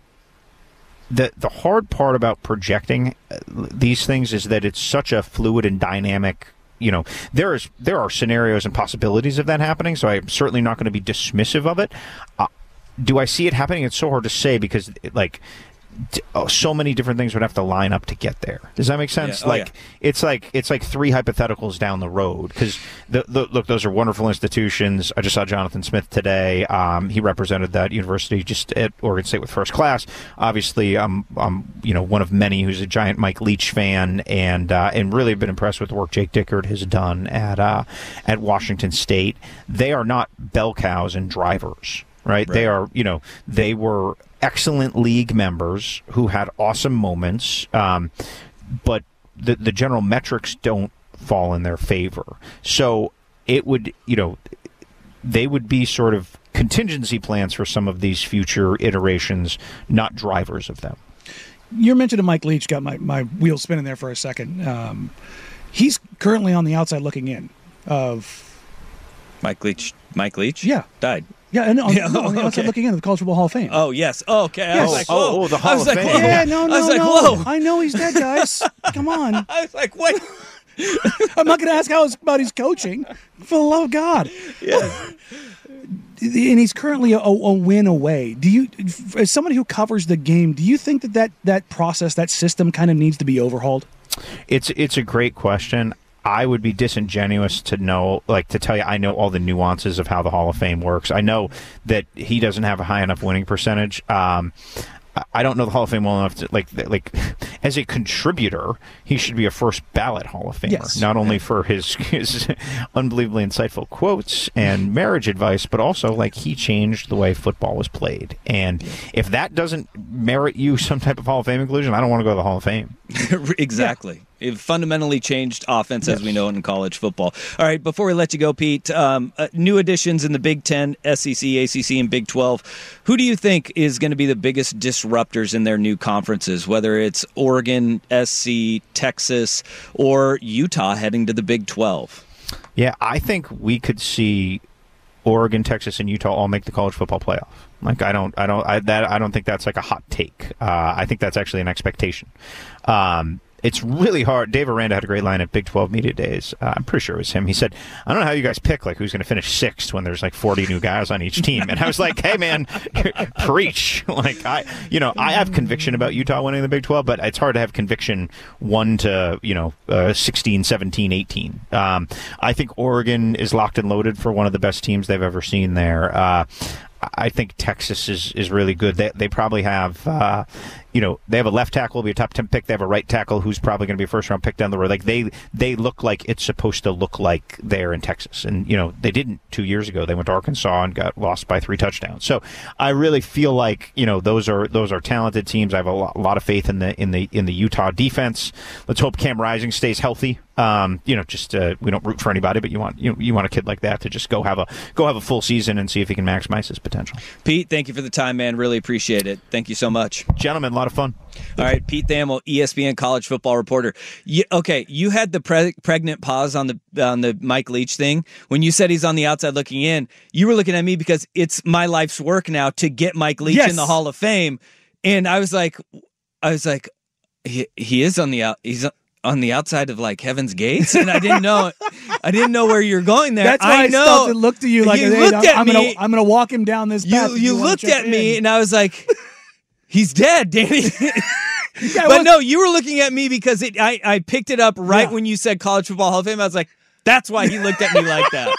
The the hard part about projecting these things is that it's such a fluid and dynamic, you know, there is there are scenarios and possibilities of that happening, so I'm certainly not going to be dismissive of it. Uh, do I see it happening? It's so hard to say because, it, like, t- oh, so many different things would have to line up to get there. Does that make sense? Yeah. Oh, like, yeah. it's like it's like three hypotheticals down the road because, the, the, look, those are wonderful institutions. I just saw Jonathan Smith today. Um, he represented that university just at Oregon State with first class. Obviously, I'm, I'm you know, one of many who's a giant Mike Leach fan and uh, and really been impressed with the work Jake Dickert has done at uh, at Washington State. They are not bell cows and drivers, right? right? They are, you know, they were excellent league members who had awesome moments, um, but the the general metrics don't fall in their favor. So it would, you know, they would be sort of contingency plans for some of these future iterations, not drivers of them. Your mention of Mike Leach got my, my wheels spinning there for a second. Um, he's currently on the outside looking in of Mike Leach. Mike Leach? Yeah. Died. Yeah, and on, yeah, no, on the outside okay. looking in of the College Football Hall of Fame. Oh, yes. Oh, okay. I yes. was like, whoa. Oh, oh, the Hall I was of like, Fame. Whoa. Yeah, no, no, I was like, no. whoa. I know he's dead, guys. Come on. I was like, wait. I'm not going to ask how it's about his coaching. For the love of God. Yeah. And he's currently a, a win away. Do you, as somebody who covers the game, do you think that that, that process, that system kind of needs to be overhauled? It's it's a great question. I would be disingenuous to know, like, to tell you I know all the nuances of how the Hall of Fame works. I know that he doesn't have a high enough winning percentage. Um, I don't know the Hall of Fame well enough to, like, like as a contributor, he should be a first ballot Hall of Famer. Yes. Not only for his, his unbelievably insightful quotes and marriage advice, but also, like, he changed the way football was played. And if that doesn't merit you some type of Hall of Fame inclusion, I don't want to go to the Hall of Fame. Exactly. Yeah. It fundamentally changed offense yes. as we know it in college football. All right, before we let you go, Pete, um, uh, new additions in the Big Ten, S E C, A C C, and Big twelve. Who do you think is going to be the biggest disruptors in their new conferences, whether it's Oregon, S C, Texas, or Utah heading to the Big twelve? Yeah, I think we could see Oregon, Texas, and Utah all make the college football playoff. Like I don't, I don't, I, that I don't think that's like a hot take. Uh, I think that's actually an expectation. Um, it's really hard. Dave Aranda had a great line at Big twelve Media Days. Uh, I'm pretty sure it was him. He said, I don't know how you guys pick like who's going to finish sixth when there's like forty new guys on each team. And I was like, hey, man, preach. Like, I, you know, I have conviction about Utah winning the Big twelve, but it's hard to have conviction one to, you know, uh, sixteen, seventeen, eighteen. Um, I think Oregon is locked and loaded for one of the best teams they've ever seen there. Uh, I think Texas is, is really good. They they probably have, uh, you know, they have a left tackle, will be a top ten pick. They have a right tackle who's probably going to be a first round pick down the road. Like they they look like it's supposed to look like they're in Texas, and you know they didn't two years ago. They went to Arkansas and got lost by three touchdowns. So I really feel like you know those are those are talented teams. I have a lot, a lot of faith in the in the in the Utah defense. Let's hope Cam Rising stays healthy. Um, you know, just uh, we don't root for anybody, but you want you you want a kid like that to just go have a go have a full season and see if he can maximize his potential. Pete, thank you for the time, man. Really appreciate it. Thank you so much, gentlemen. A lot of fun. All right, Pete Thamel, E S P N college football reporter. You, okay, you had the pre- pregnant pause on the on the Mike Leach thing when you said he's on the outside looking in. You were looking at me because it's my life's work now to get Mike Leach yes. in the Hall of Fame, and I was like, I was like, he, he is on the out. He's on the outside of like Heaven's Gates, and I didn't know, I didn't know where you're going there. That's why I, I know. stopped and looked at you like, you hey, looked I'm, at I'm me. gonna, I'm gonna walk him down this path. You, you, you looked at me, in. and I was like, he's dead, Danny. yeah, but well, no, you were looking at me because it, I, I picked it up right yeah. when you said College Football Hall of Fame. I was like, that's why he looked at me like that.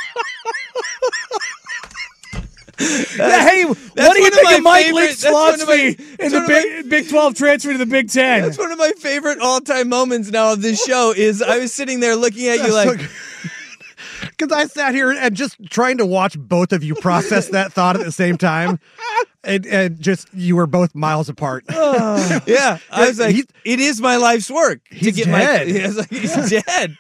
Yeah, hey, what do you think of Mike Leach's philosophy in the Big, Big twelve transfer to the Big Ten? That's one of my favorite all-time moments now of this show is I was sitting there looking at you like... Because I sat here and just trying to watch both of you process that thought at the same time. And, and just, you were both miles apart. Uh, yeah, I was like, he's, it is my life's work. He's to get dead. My, I was like, he's dead.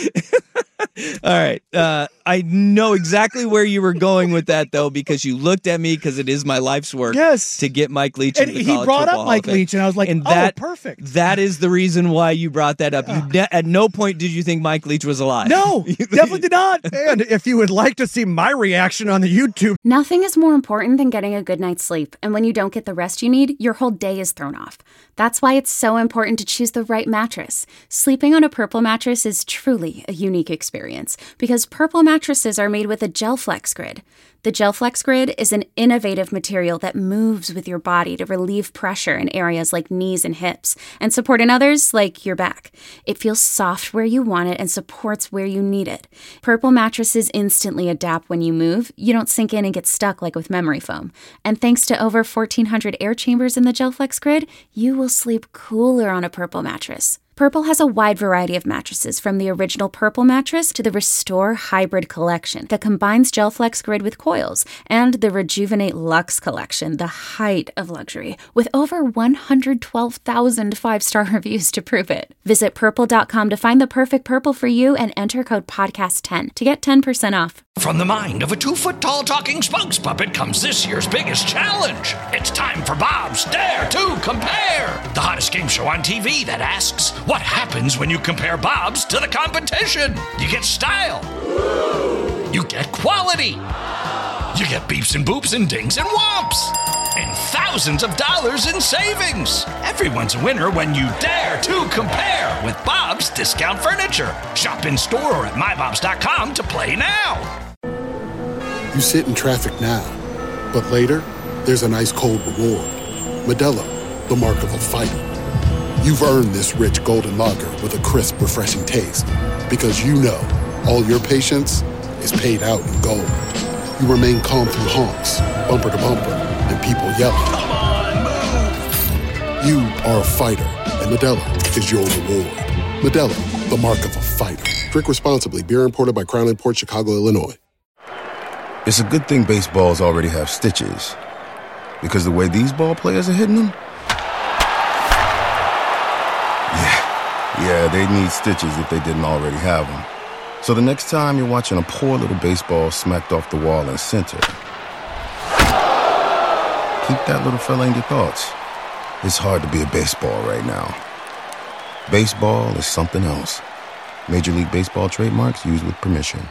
All right. Uh, I know exactly where you were going with that, though, because you looked at me because it is my life's work yes. to get Mike Leach and into the he brought up Mike Leach, and I was like, and oh, that, perfect. That is the reason why you brought that up. You ne- at no point did you think Mike Leach was alive. No, definitely did not. And if you would like to see my reaction on the YouTube. Nothing is more important than getting a good night's sleep, and when you don't get the rest you need, your whole day is thrown off. That's why it's so important to choose the right mattress. Sleeping on a Purple mattress is truly a unique experience because Purple mattresses are made with a GelFlex Grid. The GelFlex Grid is an innovative material that moves with your body to relieve pressure in areas like knees and hips and support in others like your back. It feels soft where you want it and supports where you need it. Purple mattresses instantly adapt when you move. You don't sink in and get stuck like with memory foam. And thanks to over fourteen hundred air chambers in the GelFlex Grid, you will sleep cooler on a Purple mattress. Purple has a wide variety of mattresses, from the original Purple mattress to the Restore Hybrid collection that combines GelFlex Grid with coils, and the Rejuvenate Luxe collection, the height of luxury, with over one hundred twelve thousand five-star reviews to prove it. Visit purple dot com to find the perfect Purple for you and enter code podcast ten to get ten percent off. From the mind of a two-foot-tall talking spokes puppet comes this year's biggest challenge. It's time for Bob's Dare to Compare, the hottest game show on T V that asks, what happens when you compare Bob's to the competition? You get style. You get quality. You get beeps and boops and dings and whomps. And thousands of dollars in savings. Everyone's a winner when you dare to compare with Bob's Discount Furniture. Shop in store or at my bobs dot com to play now. You sit in traffic now, but later, there's an ice cold reward. Modelo, the mark of a fighter. You've earned this rich golden lager with a crisp, refreshing taste. Because you know, all your patience is paid out in gold. You remain calm through honks, bumper to bumper, and people yelling. Come on, move! You are a fighter, and Modelo is your reward. Modelo, the mark of a fighter. Drink responsibly. Beer imported by Crown Imports, Chicago, Illinois. It's a good thing baseballs already have stitches. Because the way these ball players are hitting them, yeah, yeah, they need stitches if they didn't already have them. So the next time you're watching a poor little baseball smacked off the wall in center, keep that little fella in your thoughts. It's hard to be a baseball right now. Baseball is something else. Major League Baseball trademarks used with permission.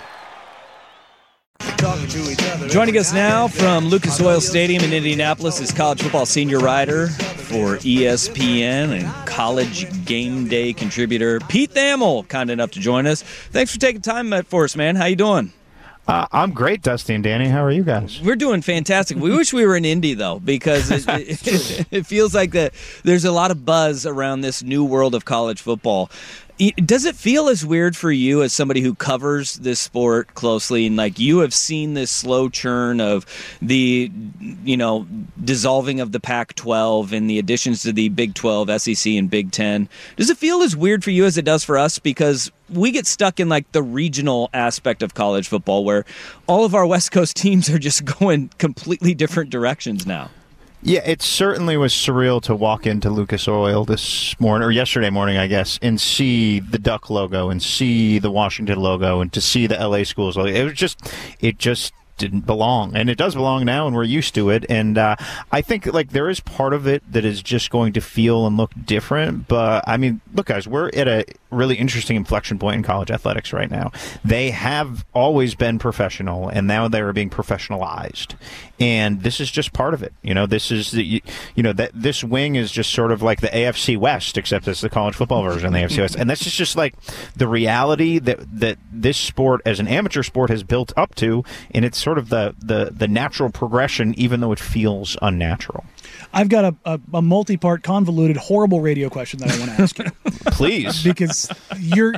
Joining us now from Lucas Oil Stadium in Indianapolis is college football senior writer for E S P N and College Game Day contributor. Pete Thamel, kind enough to join us. Thanks for taking time for us, man. How you doing? Uh, I'm great, Dusty and Danny. How are you guys? We're doing fantastic. We wish we were in Indy, though, because it, it, it feels like that there's a lot of buzz around this new world of college football. Does it feel as weird for you as somebody who covers this sport closely, and like you have seen this slow churn of the, you know, dissolving of the Pac twelve and the additions to the Big twelve, S E C, and Big ten? Does it feel as weird for you as it does for us? Because we get stuck in like the regional aspect of college football where all of our West Coast teams are just going completely different directions now. Yeah, it certainly was surreal to walk into Lucas Oil this morning, or yesterday morning, I guess, and see the Duck logo and see the Washington logo and to see the L A schools logo. It was just, it just didn't belong, and it does belong now, and we're used to it. And uh, I think like there is part of it that is just going to feel and look different. But I mean, look, guys, we're at a really interesting inflection point in college athletics right now. They have always been professional, and now they are being professionalized. And this is just part of it. You know, this is the, you, you know, that this wing is just sort of like the A F C West, except it's the college football version of the A F C West. And that's just, just like the reality that, that this sport as an amateur sport has built up to. And it's sort of the, the, the natural progression, even though it feels unnatural. I've got a, a, a multi-part, convoluted, horrible radio question that I want to ask you. Please. Because you're...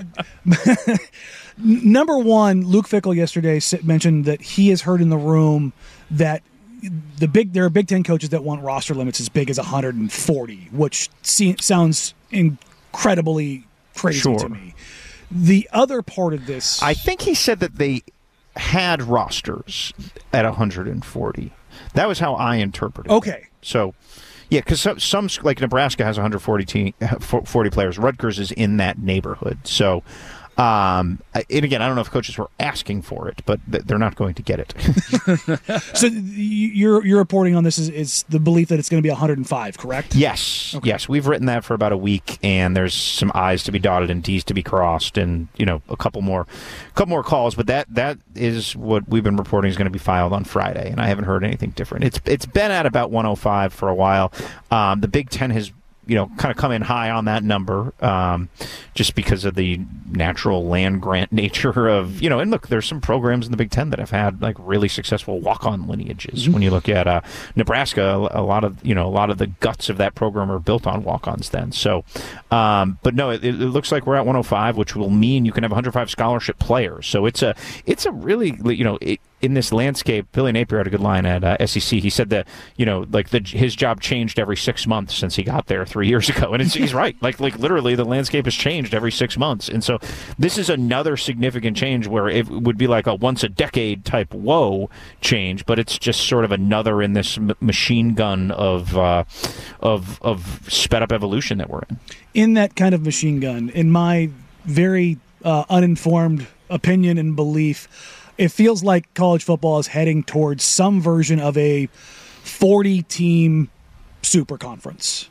Number one, Luke Fickell yesterday mentioned that he has heard in the room that the big there are Big Ten coaches that want roster limits as big as one hundred forty, which see, sounds incredibly crazy sure. to me. The other part of this... I think he said that they had rosters at one hundred forty. That was how I interpreted it. Okay. So, yeah, because some, some, like Nebraska has one hundred forty, team, forty players. Rutgers is in that neighborhood. So... Um, and again, I don't know if coaches were asking for it, but they're not going to get it. So your your reporting on this is, is the belief that it's going to be one hundred five, correct? Yes, okay. Yes. We've written that for about a week, and there's some I's to be dotted and T's to be crossed, and you know a couple more, couple more calls. But that that is what we've been reporting is going to be filed on Friday, and I haven't heard anything different. It's it's been at about one oh five for a while. Um, the Big Ten has. You know, kind of come in high on that number um, just because of the natural land grant nature of, you know, and look, there's some programs in the Big Ten that have had like really successful walk-on lineages. Mm-hmm. When you look at uh, Nebraska, a lot of, you know, a lot of the guts of that program are built on walk-ons then. So, um, but no, it, it looks like we're at one oh five, which will mean you can have one hundred five scholarship players. So it's a, it's a really, you know, it, in this landscape, Billy Napier had a good line at uh, S E C. He said that, you know, like the, his job changed every six months since he got there three years ago. And it's, he's right. Like, like literally the landscape has changed every six months. And so this is another significant change where it would be like a once a decade type whoa change, but it's just sort of another in this m- machine gun of, uh, of, of sped up evolution that we're in. In that kind of machine gun, in my very uh, uninformed opinion and belief, it feels like college football is heading towards some version of a forty-team super conference.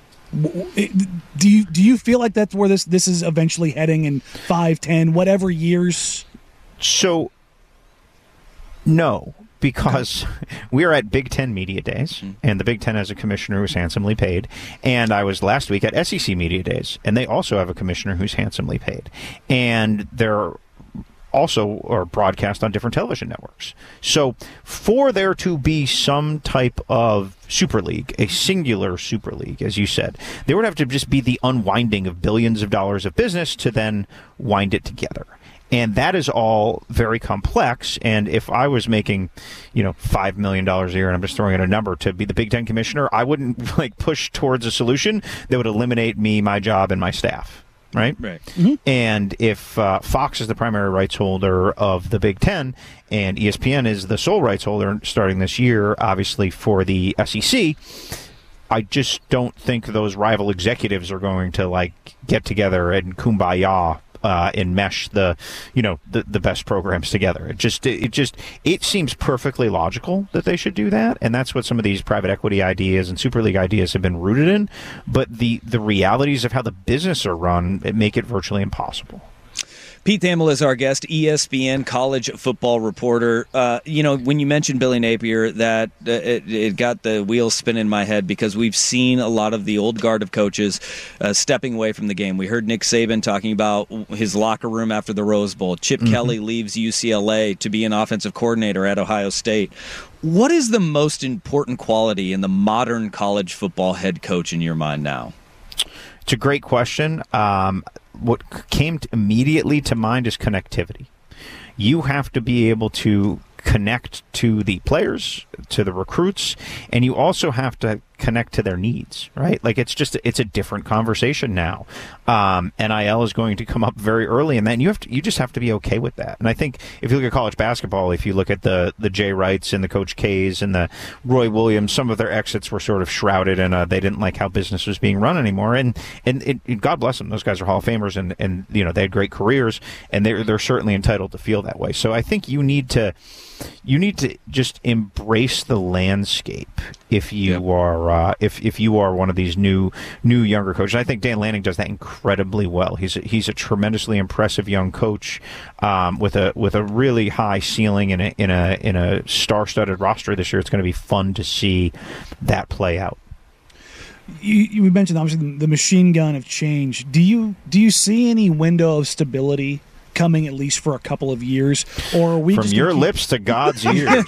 Do you do you feel like that's where this this is eventually heading in five, ten, whatever years? So, no, because we are at Big Ten Media Days, and the Big Ten has a commissioner who's handsomely paid. And I was last week at S E C Media Days, and they also have a commissioner who's handsomely paid. And they're also are broadcast on different television networks. So for there to be some type of Super League, a singular Super League, as you said, there would have to just be the unwinding of billions of dollars of business to then wind it together. And that is all very complex. And if I was making, you know, five million dollars a year, and I'm just throwing out a number to be the Big Ten commissioner, I wouldn't like push towards a solution that would eliminate me, my job, and my staff. Right? Right. Mm-hmm. And if uh, Fox is the primary rights holder of the Big Ten and E S P N is the sole rights holder starting this year, obviously, for the S E C, I just don't think those rival executives are going to, like, get together and kumbaya uh, and mesh the, you know, the, the best programs together. It just, it just, it seems perfectly logical that they should do that, and that's what some of these private equity ideas and Super League ideas have been rooted in. But the, the realities of how the business are run, it make it virtually impossible. Pete Thamel is our guest, E S P N college football reporter. Uh, you know, when you mentioned Billy Napier, that uh, it, it got the wheels spinning in my head because we've seen a lot of the old guard of coaches uh, stepping away from the game. We heard Nick Saban talking about his locker room after the Rose Bowl. Chip mm-hmm. Kelly leaves U C L A to be an offensive coordinator at Ohio State. What is the most important quality in the modern college football head coach in your mind now? It's a great question. Um, what came to immediately to mind is connectivity. You have to be able to connect to the players, to the recruits, and you also have to connect to their needs, right? Like it's just it's a different conversation now. Um, N I L is going to come up very early, and then you have to, you just have to be okay with that. And I think if you look at college basketball, if you look at the the Jay Wrights and the Coach K's and the Roy Williams, some of their exits were sort of shrouded, and uh, they didn't like how business was being run anymore. And and it, it, God bless them, those guys are Hall of Famers, and and you know they had great careers, and they're they're certainly entitled to feel that way. So I think you need to. You need to just embrace the landscape if you yep. are uh, if if you are one of these new new younger coaches. I think Dan Lanning does that incredibly well. He's a, he's a tremendously impressive young coach um, with a with a really high ceiling in a in a in a star-studded roster this year. It's going to be fun to see that play out. You, you mentioned obviously the machine gun of change. Do you do you see any window of stability coming at least for a couple of years, or are we from just your keep... lips to God's ears?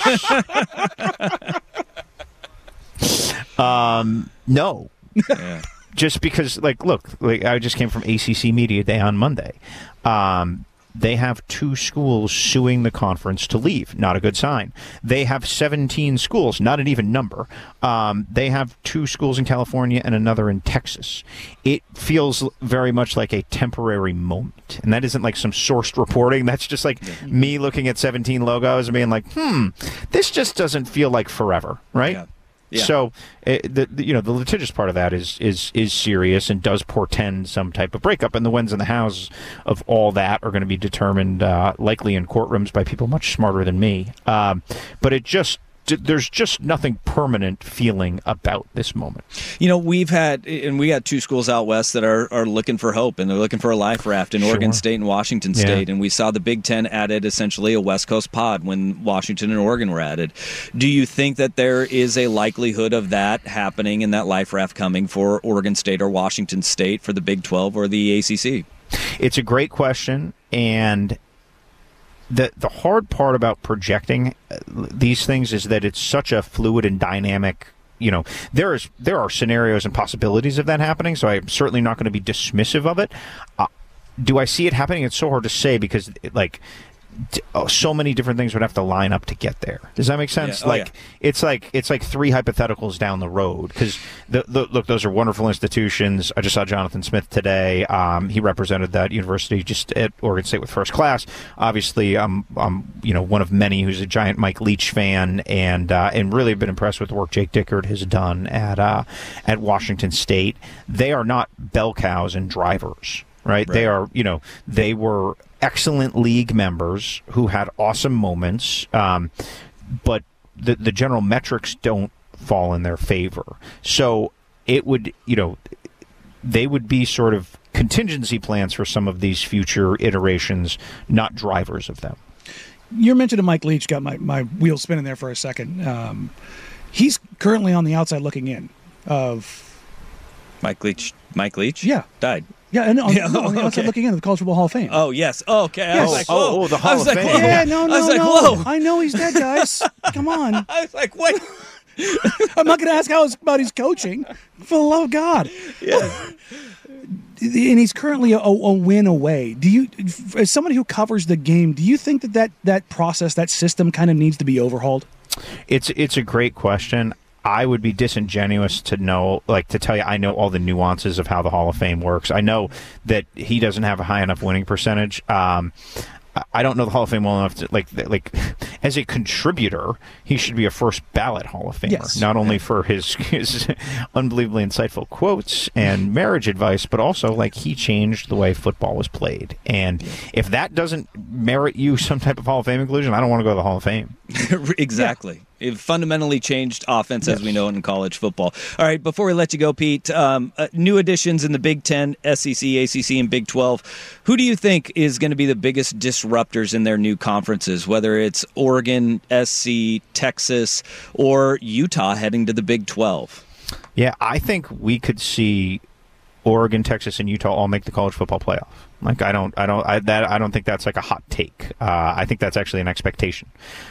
um, no, yeah. Just because, like, look, like I just came from A C C Media Day on Monday. Um, They have two schools suing the conference to leave. Not a good sign. They have seventeen schools, not an even number. Um, they have two schools in California and another in Texas. It feels very much like a temporary moment. And that isn't like some sourced reporting. That's just like yeah. me looking at seventeen logos and being like, hmm, this just doesn't feel like forever, right? Yeah. Yeah. So, uh, the, the you know the litigious part of that is is is serious and does portend some type of breakup, and the whens and the hows of all that are going to be determined uh, likely in courtrooms by people much smarter than me. Um, but it just there's just nothing permanent feeling about this moment. You know, we've had, and we got two schools out west that are, are looking for hope, and they're looking for a life raft in sure. Oregon State and Washington State. Yeah. And we saw the Big Ten added essentially a West Coast pod when Washington and Oregon were added. Do you think that there is a likelihood of that happening and that life raft coming for Oregon State or Washington State for the Big twelve or the A C C? It's a great question, and The the hard part about projecting these things is that it's such a fluid and dynamic, you know, there is there are scenarios and possibilities of that happening, so I'm certainly not going to be dismissive of it. Uh, do I see it happening? It's so hard to say because, it, like, d- oh, so many different things would have to line up to get there. Does that make sense? Yeah. Oh, like, yeah. it's like it's like three hypotheticals down the road because, the, the, look, those are wonderful institutions. I just saw Jonathan Smith today. Um, he represented that university just at Oregon State with first class. Obviously, I'm, I'm you know one of many who's a giant Mike Leach fan, and uh, and really been impressed with the work Jake Dickert has done at uh, at Washington State. They are not bell cows and drivers, right? right? They are, you know, they were excellent league members who had awesome moments, um, but the the general metrics don't fall in their favor. So it would, you know, they would be sort of contingency plans for some of these future iterations, not drivers of them. Your mention of Mike Leach got my, my wheels spinning there for a second. Um, he's currently on the outside looking in of Mike Leach. Mike Leach? Yeah. Died. Yeah, and on, yeah, no, on the outside okay. looking in of the College Football Hall of Fame. Oh, yes. Oh, okay. Yes. I was like, whoa. Oh, oh, the Hall of like, Fame. Whoa. Yeah, no, no, I was like, no. whoa. I know he's dead, guys. Come on. I was like, wait. I'm not going to ask how it's about his coaching. For the love of God. Yeah. And he's currently a, a win away. Do you, as somebody who covers the game, do you think that that, that process, that system kind of needs to be overhauled? It's it's a great question. I would be disingenuous to know, like, to tell you I know all the nuances of how the Hall of Fame works. I know that he doesn't have a high enough winning percentage. Um, I don't know the Hall of Fame well enough to like like as a contributor, he should be a first ballot Hall of Famer. Yes. Not only for his his unbelievably insightful quotes and marriage advice, but also like he changed the way football was played. And if that doesn't merit you some type of Hall of Fame inclusion, I don't want to go to the Hall of Fame. Exactly. Yeah. It fundamentally changed offense yes. as we know it in college football. All right, before we let you go, Pete, um, uh, new additions in the Big Ten, S E C, A C C, and Big twelve. Who do you think is going to be the biggest disruptors in their new conferences, whether it's Oregon, S C, Texas, or Utah heading to the Big twelve? Yeah, I think we could see Oregon, Texas, and Utah all make the college football playoff. Like I don't, I don't, I, that I don't think that's like a hot take. Uh, I think that's actually an expectation.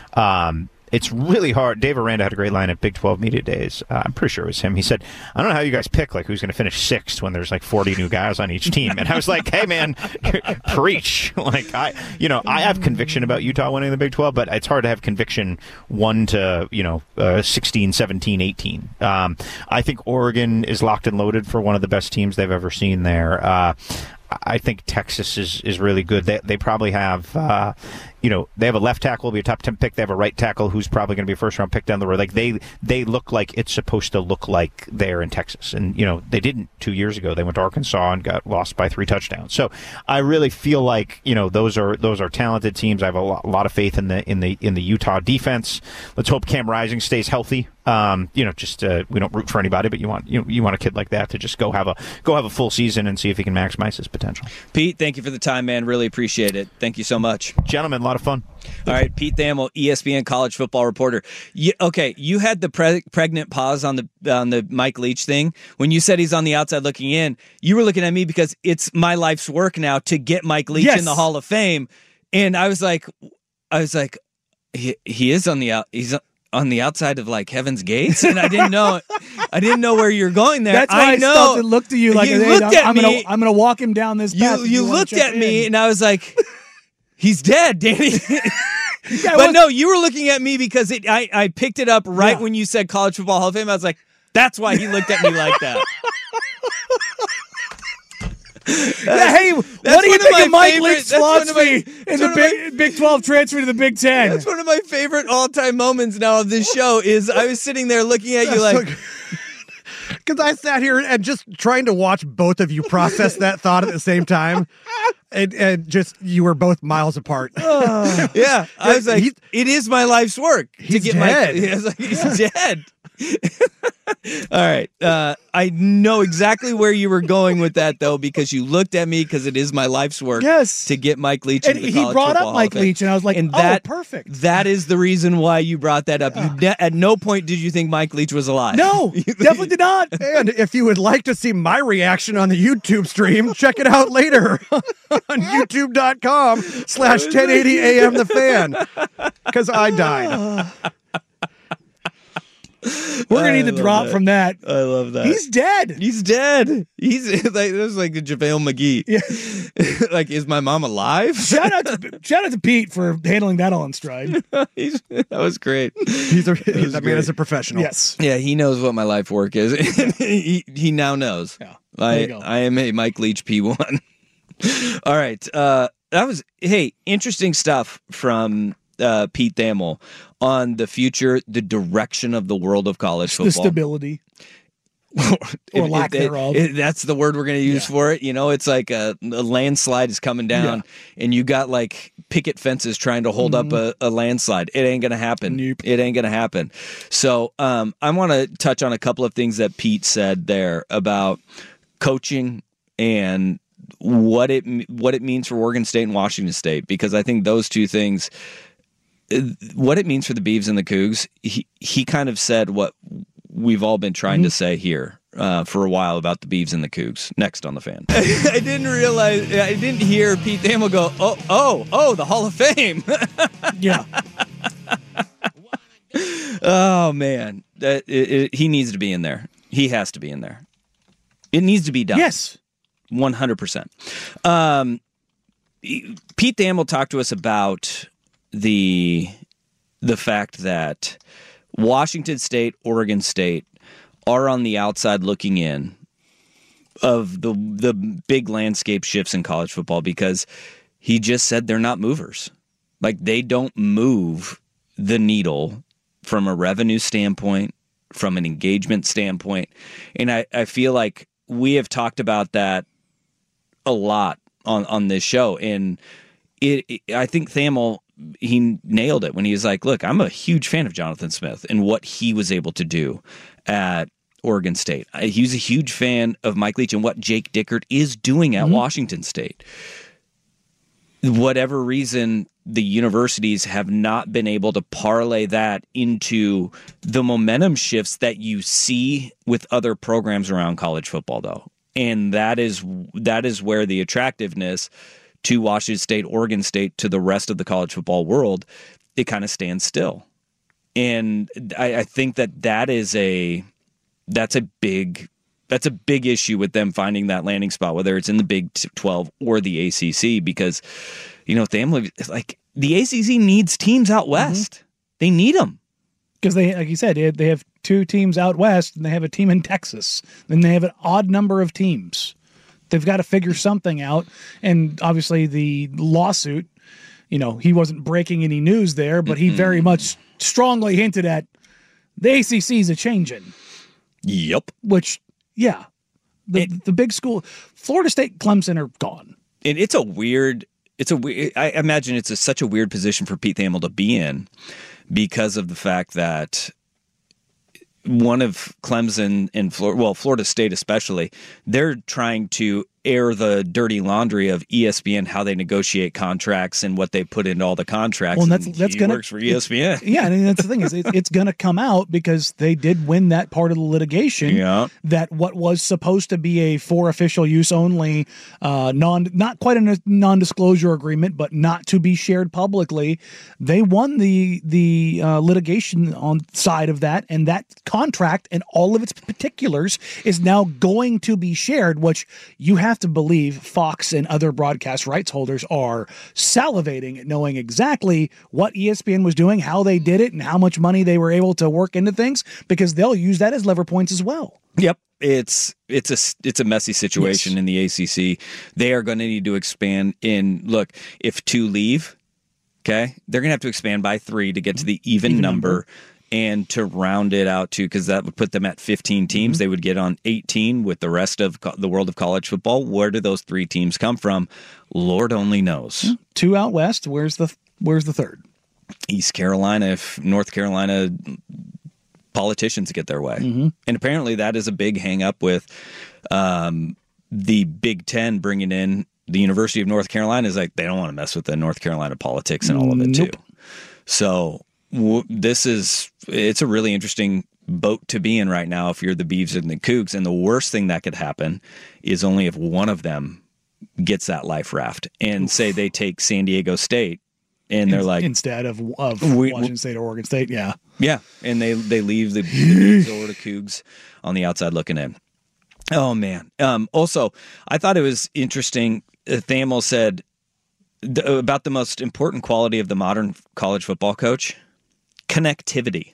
Um, It's really hard. Dave Aranda had a great line at Big twelve Media Days. Uh, I'm pretty sure it was him. He said, I don't know how you guys pick like who's going to finish sixth when there's like forty new guys on each team. And I was like, hey, man, preach. Like, I, you know, I have conviction about Utah winning the Big twelve, but it's hard to have conviction one to, you know, uh, sixteen, seventeen, eighteen. Um, I think Oregon is locked and loaded for one of the best teams they've ever seen there. Uh, I think Texas is, is really good. They they probably have, uh, you know, they have a left tackle, will be a top ten pick. They have a right tackle who's probably going to be a first round pick down the road. Like they they look like it's supposed to look like they're in Texas, and you know they didn't two years ago. They went to Arkansas and got lost by three touchdowns. So I really feel like you know those are those are talented teams. I have a lot, a lot of faith in the in the in the Utah defense. Let's hope Cam Rising stays healthy. Um, you know, just uh, we don't root for anybody, but you want you you want a kid like that to just go have a go have a full season and see if he can maximize his potential. Pete, thank you for the time, man. Really appreciate it. Thank you so much, gentlemen. A lot of fun. All right, Pete Thamel, E S P N college football reporter. You, okay, you had the pre- pregnant pause on the on the Mike Leach thing when you said he's on the outside looking in. You were looking at me because it's my life's work now to get Mike Leach yes. in the Hall of Fame, and I was like, I was like, he, he is on the out. He's on the outside of like Heaven's Gates, and I didn't know. I didn't know where you're going there. That's why I, I know. stopped and looked at you like, you hey, looked I'm, at I'm me. Gonna, I'm going to walk him down this path. You, you, you looked at me, in. and I was like, he's dead, Danny. Yeah, but no, you were looking at me because it, I, I picked it up right yeah. when you said College Football Hall of Fame. I was like, that's why he looked at me like that. Yeah, hey, what do you think of Mike Leach slots me in the Big, my, Big twelve transfer to the Big Ten? That's one of my favorite all-time moments now of this show is I was sitting there looking at you like... Because I sat here and just trying to watch both of you process that thought at the same time. And, and just, you were both miles apart. Oh. Yeah, I was like, he's, it is my life's work. He's to get dead. My, I was like, he's yeah. dead. All right. Uh, I know exactly where you were going with that, though, because you looked at me because it is my life's work yes. to get Mike Leach and into the he college brought football up Mike Leach, and I was like, and oh, that, perfect. That is the reason why you brought that up. You ne- at no point did you think Mike Leach was alive. No, definitely did not. And if you would like to see my reaction on the YouTube stream, check it out later on youtube.com slash 1080 AM The Fan, because I died. We're gonna need the drop that. from that. I love that. He's dead. He's dead. He's like this is like the JaVale McGee. Yeah. Like, is my mom alive? Shout out to shout out to Pete for handling that all in stride. He's, that was great. He's a that, that man is a professional. Yes. Yeah, he knows what my life work is. he he now knows. Yeah. I I am a Mike Leach P one. All right. Uh, that was hey interesting stuff from. Uh, Pete Thamel on the future, the direction of the world of college football. The stability. or if, lack if, thereof. If, that's the word we're going to use yeah. for it. You know, it's like a, a landslide is coming down, yeah. and you got like picket fences trying to hold mm. up a, a landslide. It ain't going to happen. Nope. It ain't going to happen. So um, I want to touch on a couple of things that Pete said there about coaching and what it what it means for Oregon State and Washington State, because I think those two things. What it means for the Beavs and the Cougs, he, he kind of said what we've all been trying mm-hmm. to say here uh, for a while about the Beavs and the Cougs. Next on The Fan. I didn't realize, I didn't hear Pete Thamel go, oh, oh, oh, the Hall of Fame. Yeah. Oh, man. That, it, it, he needs to be in there. He has to be in there. It needs to be done. Yes. one hundred percent. Um, Pete Thamel talked to us about the the fact that Washington State, Oregon State are on the outside looking in of the the big landscape shifts in college football, because he just said they're not movers. Like, they don't move the needle from a revenue standpoint, from an engagement standpoint. And I, I feel like we have talked about that a lot on, on this show. And it, it I think Thamel, he nailed it when he was like, look, I'm a huge fan of Jonathan Smith and what he was able to do at Oregon State. He was a huge fan of Mike Leach and what Jake Dickert is doing at mm-hmm. Washington State. Whatever reason, the universities have not been able to parlay that into the momentum shifts that you see with other programs around college football, though. And that is that is where the attractiveness to Washington State, Oregon State, to the rest of the college football world, it kind of stands still. And I, I think that that is a that's a big that's a big issue with them finding that landing spot, whether it's in the Big twelve or the A C C, because you know family like the A C C needs teams out west. Mm-hmm. They need them because they, like you said, they have two teams out west and they have a team in Texas. Then they have an odd number of teams. They've got to figure something out. And obviously the lawsuit, you know, he wasn't breaking any news there, but he very much strongly hinted at the A C C is a changing. Yep. Which, yeah, the it, the big school, Florida State, Clemson are gone. And it's a weird, it's a weird, I imagine it's a, such a weird position for Pete Thamel to be in because of the fact that one of Clemson and Florida, well, Florida State especially, they're trying to air the dirty laundry of E S P N, how they negotiate contracts and what they put into all the contracts. Well, and that's that's going to works for E S P N. Yeah, I mean that's the thing is it, it's going to come out because they did win that part of the litigation. Yeah. That what was supposed to be a for official use only, uh, non not quite a non-disclosure agreement, but not to be shared publicly. They won the the uh, litigation on side of that, and that contract and all of its particulars is now going to be shared, which you have to believe Fox and other broadcast rights holders are salivating at knowing exactly what E S P N was doing, how they did it, and how much money they were able to work into things, because they'll use that as lever points as well. Yep. It's it's a it's a messy situation yes. in the A C C. They are going to need to expand in. Look, if two leave, okay, they're going to have to expand by three to get to the even, even number. number. And to round it out to, because that would put them at fifteen teams, mm-hmm. they would get on eighteen with the rest of co- the world of college football. Where do those three teams come from? Lord only knows. Yeah. Two out west. Where's the Where's the third? East Carolina. If North Carolina politicians get their way, mm-hmm. and apparently that is a big hang up with um, the Big Ten bringing in the University of North Carolina. Is like they don't want to mess with the North Carolina politics and all of it nope. too. So. This is, it's a really interesting boat to be in right now if you're the Beavs and the Cougs. And the worst thing that could happen is only if one of them gets that life raft and Oof. say they take San Diego State and they're in, like. Instead of, of we, Washington State or Oregon State, yeah. Yeah. And they, they leave the, the Beavs or the Cougs on the outside looking in. Oh, man. Um, also, I thought it was interesting. Uh, Thamel said th- about the most important quality of the modern college football coach. Connectivity.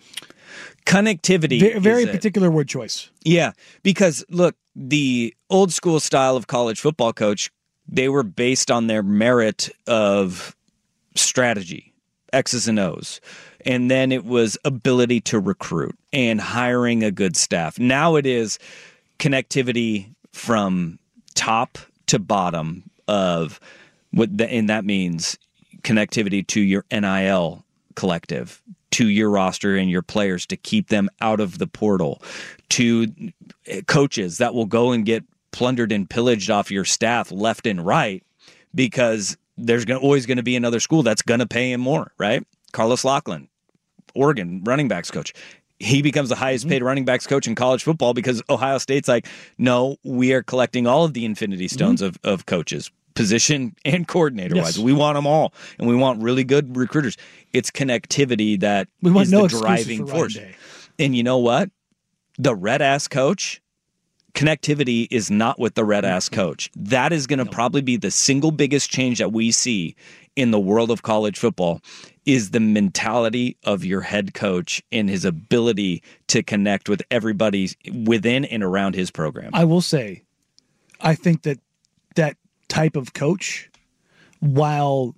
Connectivity. Very, very particular word choice. Yeah, because look, the old school style of college football coach, they were based on their merit of strategy, X's and O's. And then it was ability to recruit and hiring a good staff. Now it is connectivity from top to bottom of what, the, and that means connectivity to your N I L collective, to your roster and your players to keep them out of the portal, to coaches that will go and get plundered and pillaged off your staff left and right because there's gonna, always going to be another school that's going to pay him more, right? Carlos Loughlin, Oregon running backs coach. He becomes the highest paid running backs coach in college football because Ohio State's like, no, we are collecting all of the Infinity Stones mm-hmm. of, of coaches. Position and coordinator-wise. Yes. We want them all, and we want really good recruiters. It's connectivity that we want is no the driving for force. And you know what? The red-ass coach, connectivity is not with the red-ass coach. That is going to no. probably be the single biggest change that we see in the world of college football is the mentality of your head coach and his ability to connect with everybody within and around his program. I will say, I think that that type of coach while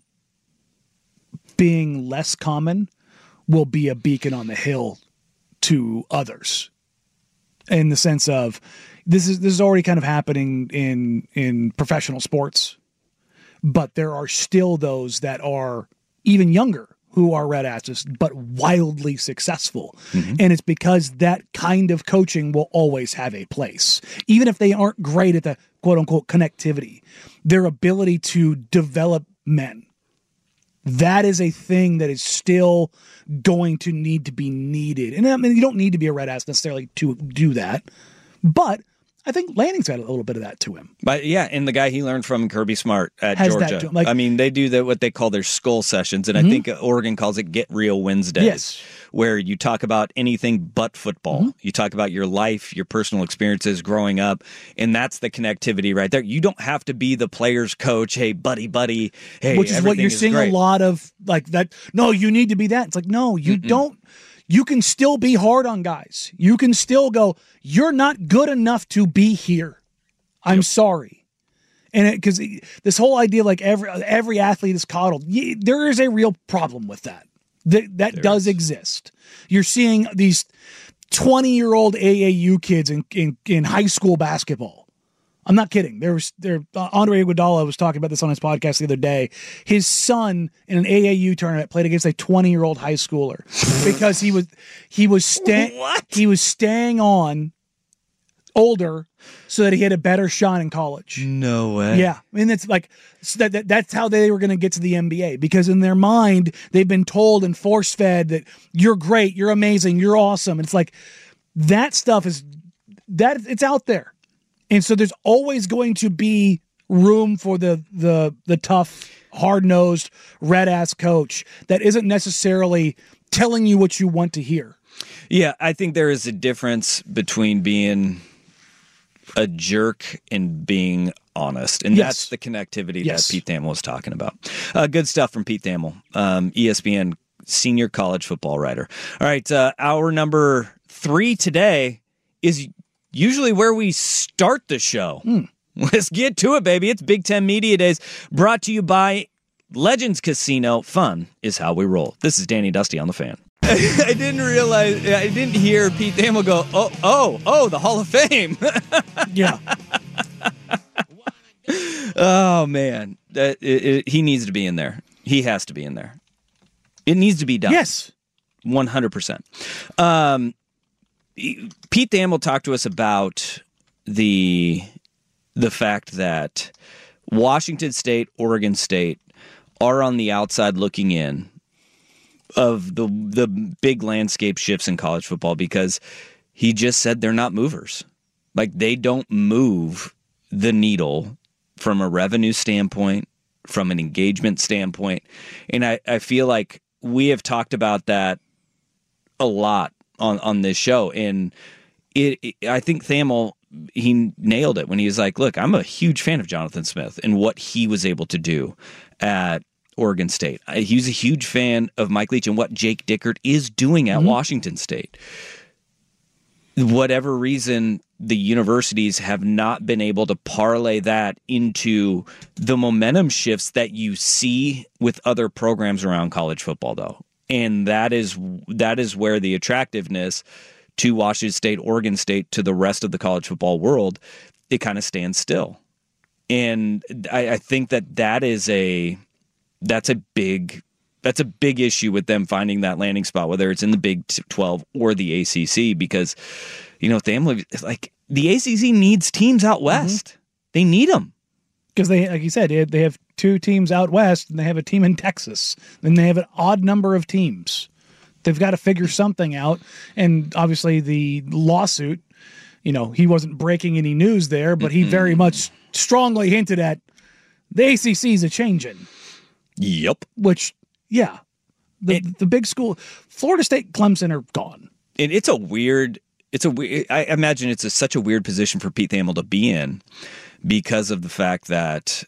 being less common, will be a beacon on the hill to others. In the sense of this is this is already kind of happening in in professional sports, but there are still those that are even younger who are red asses, but wildly successful. Mm-hmm. And it's because that kind of coaching will always have a place. Even if they aren't great at the quote unquote connectivity, their ability to develop men, that is a thing that is still going to need to be needed. And I mean, you don't need to be a red ass necessarily to do that, but I think Lanning's got a little bit of that to him. But yeah, and the guy he learned from, Kirby Smart at Has Georgia. That to him. Like, I mean, they do the, what they call their skull sessions, and mm-hmm. I think Oregon calls it Get Real Wednesdays, yes. where you talk about anything but football. Mm-hmm. You talk about your life, your personal experiences growing up, and that's the connectivity right there. You don't have to be the player's coach. Hey, buddy, buddy. Hey, which is what you're is seeing great. a lot of, like that. No, you need to be that. It's like, no, you Mm-mm. don't. You can still be hard on guys. You can still go, you're not good enough to be here. I'm yep. sorry. And because this whole idea, like every every athlete is coddled, there is a real problem with that. That, that does is. exist. You're seeing these twenty-year-old A A U kids in, in, in high school basketball. I'm not kidding. There was there. Uh, Andre Iguodala was talking about this on his podcast the other day. His son in an A A U tournament played against a twenty-year-old high schooler because he was he was sta- what he was staying on older so that he had a better shot in college. No way. Yeah. I mean, it's like that, that that's how they were going to get to the N B A, because in their mind, they've been told and force fed that you're great, you're amazing, you're awesome. And it's like that stuff is that it's out there. And so there's always going to be room for the the the tough, hard-nosed, red-ass coach that isn't necessarily telling you what you want to hear. Yeah, I think there is a difference between being a jerk and being honest. And yes. that's the connectivity yes. that Pete Thamel was talking about. Uh, good stuff from Pete Thamel, um, E S P N senior college football writer. All right, uh, hour number three today is usually where we start the show. Mm. Let's get to it, baby. It's Big Ten Media Days, brought to you by Legends Casino. Fun is how we roll. This is Danny Dusty on The Fan. I didn't realize, I didn't hear Pete Thamel go, oh, oh, oh, the Hall of Fame. Yeah. Oh, man. That, it, it, he needs to be in there. He has to be in there. It needs to be done. Yes. one hundred percent. Um, Pete Thamel talked to us about the the fact that Washington State, Oregon State are on the outside looking in of the the big landscape shifts in college football, because he just said they're not movers. Like, they don't move the needle from a revenue standpoint, from an engagement standpoint. And I, I feel like we have talked about that a lot on, on this show. And it, it I think Thamel, he nailed it when he was like, look, I'm a huge fan of Jonathan Smith and what he was able to do at Oregon State. He was a huge fan of Mike Leach and what Jake Dickert is doing at mm-hmm. Washington State. Whatever reason, the universities have not been able to parlay that into the momentum shifts that you see with other programs around college football, though. And that is that is where the attractiveness to Washington State, Oregon State, to the rest of the college football world, it kind of stands still. And I, I think that that is a that's a big that's a big issue with them finding that landing spot, whether it's in the Big twelve or the A C C, because, you know, family, like, the A C C needs teams out west. Mm-hmm. They need them. Because they, like you said, they have two teams out west, and they have a team in Texas, and they have an odd number of teams. They've got to figure something out. And obviously the lawsuit, you know, he wasn't breaking any news there, but he mm-hmm. very much strongly hinted at the A C C is a changing. Yep. Which, yeah, the it, the big school, Florida State, Clemson are gone. And it's a weird, it's a weird, I imagine it's a, such a weird position for Pete Thamel to be in, because of the fact that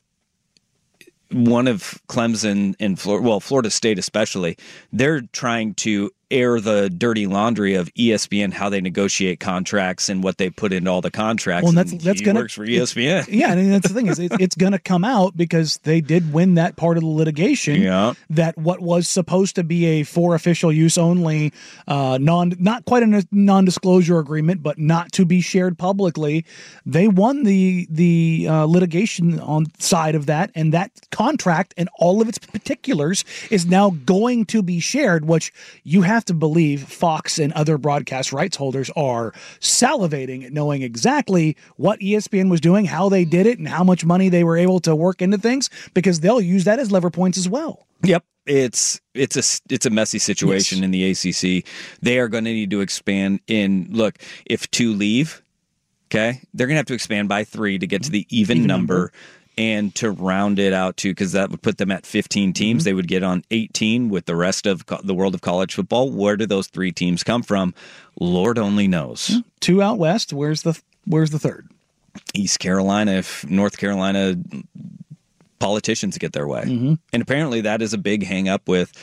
one of Clemson and Florida, well, Florida State especially, they're trying to air the dirty laundry of E S P N, how they negotiate contracts and what they put into all the contracts. Well, and that's and that's he gonna works for E S P N. Yeah, and that's the thing is it, it's going to come out because they did win that part of the litigation. Yeah. That what was supposed to be a for official use only, uh, non not quite a non-disclosure agreement, but not to be shared publicly. They won the the uh, litigation on side of that, and that contract and all of its particulars is now going to be shared, which you have to believe Fox and other broadcast rights holders are salivating at knowing exactly what E S P N was doing, how they did it, and how much money they were able to work into things, because they'll use that as lever points as well. Yep. It's it's a it's a messy situation yes. in the A C C. They are going to need to expand in. Look, if two leave, okay, they're going to have to expand by three to get to the even, even number, number and to round it out to, because that would put them at fifteen teams. Mm-hmm. They would get on eighteen with the rest of co- the world of college football. Where do those three teams come from? Lord only knows. Two out west. Where's the Where's the third? East Carolina. If North Carolina politicians get their way. Mm-hmm. And apparently that is a big hang up with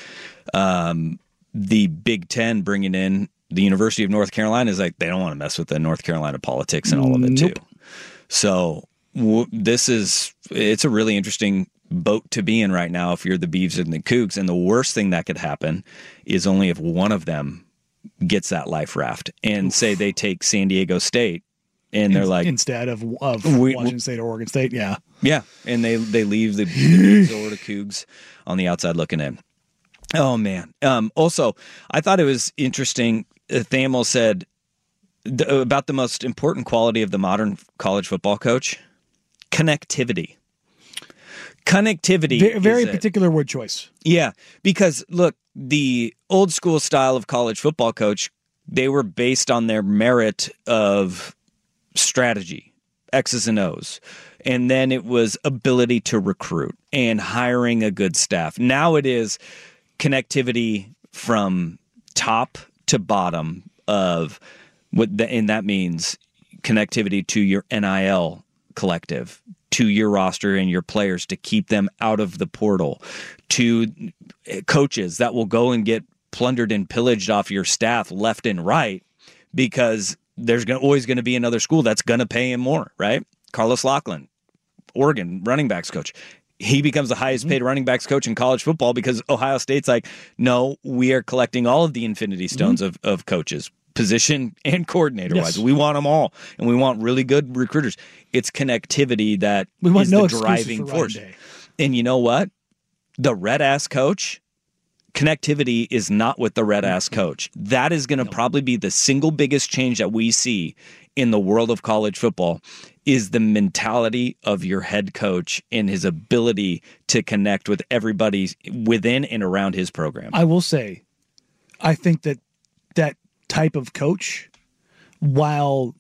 um, the Big Ten bringing in the University of North Carolina. Is like they don't want to mess with the North Carolina politics and all of it nope. too. So w- this is it's a really interesting boat to be in right now if you're the Beavs and the Cougs. And the worst thing that could happen is only if one of them gets that life raft and Oof. say they take San Diego State. And they're like instead of of we, Washington State or Oregon State, yeah, yeah, and they they leave the, the Florida Cougs on the outside looking in. Oh man! Um, also, I thought it was interesting. Uh, Thamel said th- about the most important quality of the modern college football coach: connectivity. Connectivity, very, very is particular word choice. Yeah, because look, the old school style of college football coach, they were based on their merit of strategy, X's and O's. And then it was ability to recruit and hiring a good staff. Now it is connectivity from top to bottom of what the, and that means connectivity to your N I L collective, to your roster and your players to keep them out of the portal, to coaches that will go and get plundered and pillaged off your staff left and right because there's gonna, always going to be another school that's going to pay him more, right? Carlos Loughlin, Oregon running backs coach. He becomes the highest paid running backs coach in college football because Ohio State's like, no, we are collecting all of the infinity stones mm-hmm. of, of coaches, position and coordinator-wise. Yes. We want them all, and we want really good recruiters. It's connectivity that we want is no the driving for force. And you know what? The red-ass coach, connectivity is not with the red-ass coach. That is going to no. probably be the single biggest change that we see in the world of college football is the mentality of your head coach and his ability to connect with everybody within and around his program. I will say, I think that that type of coach, while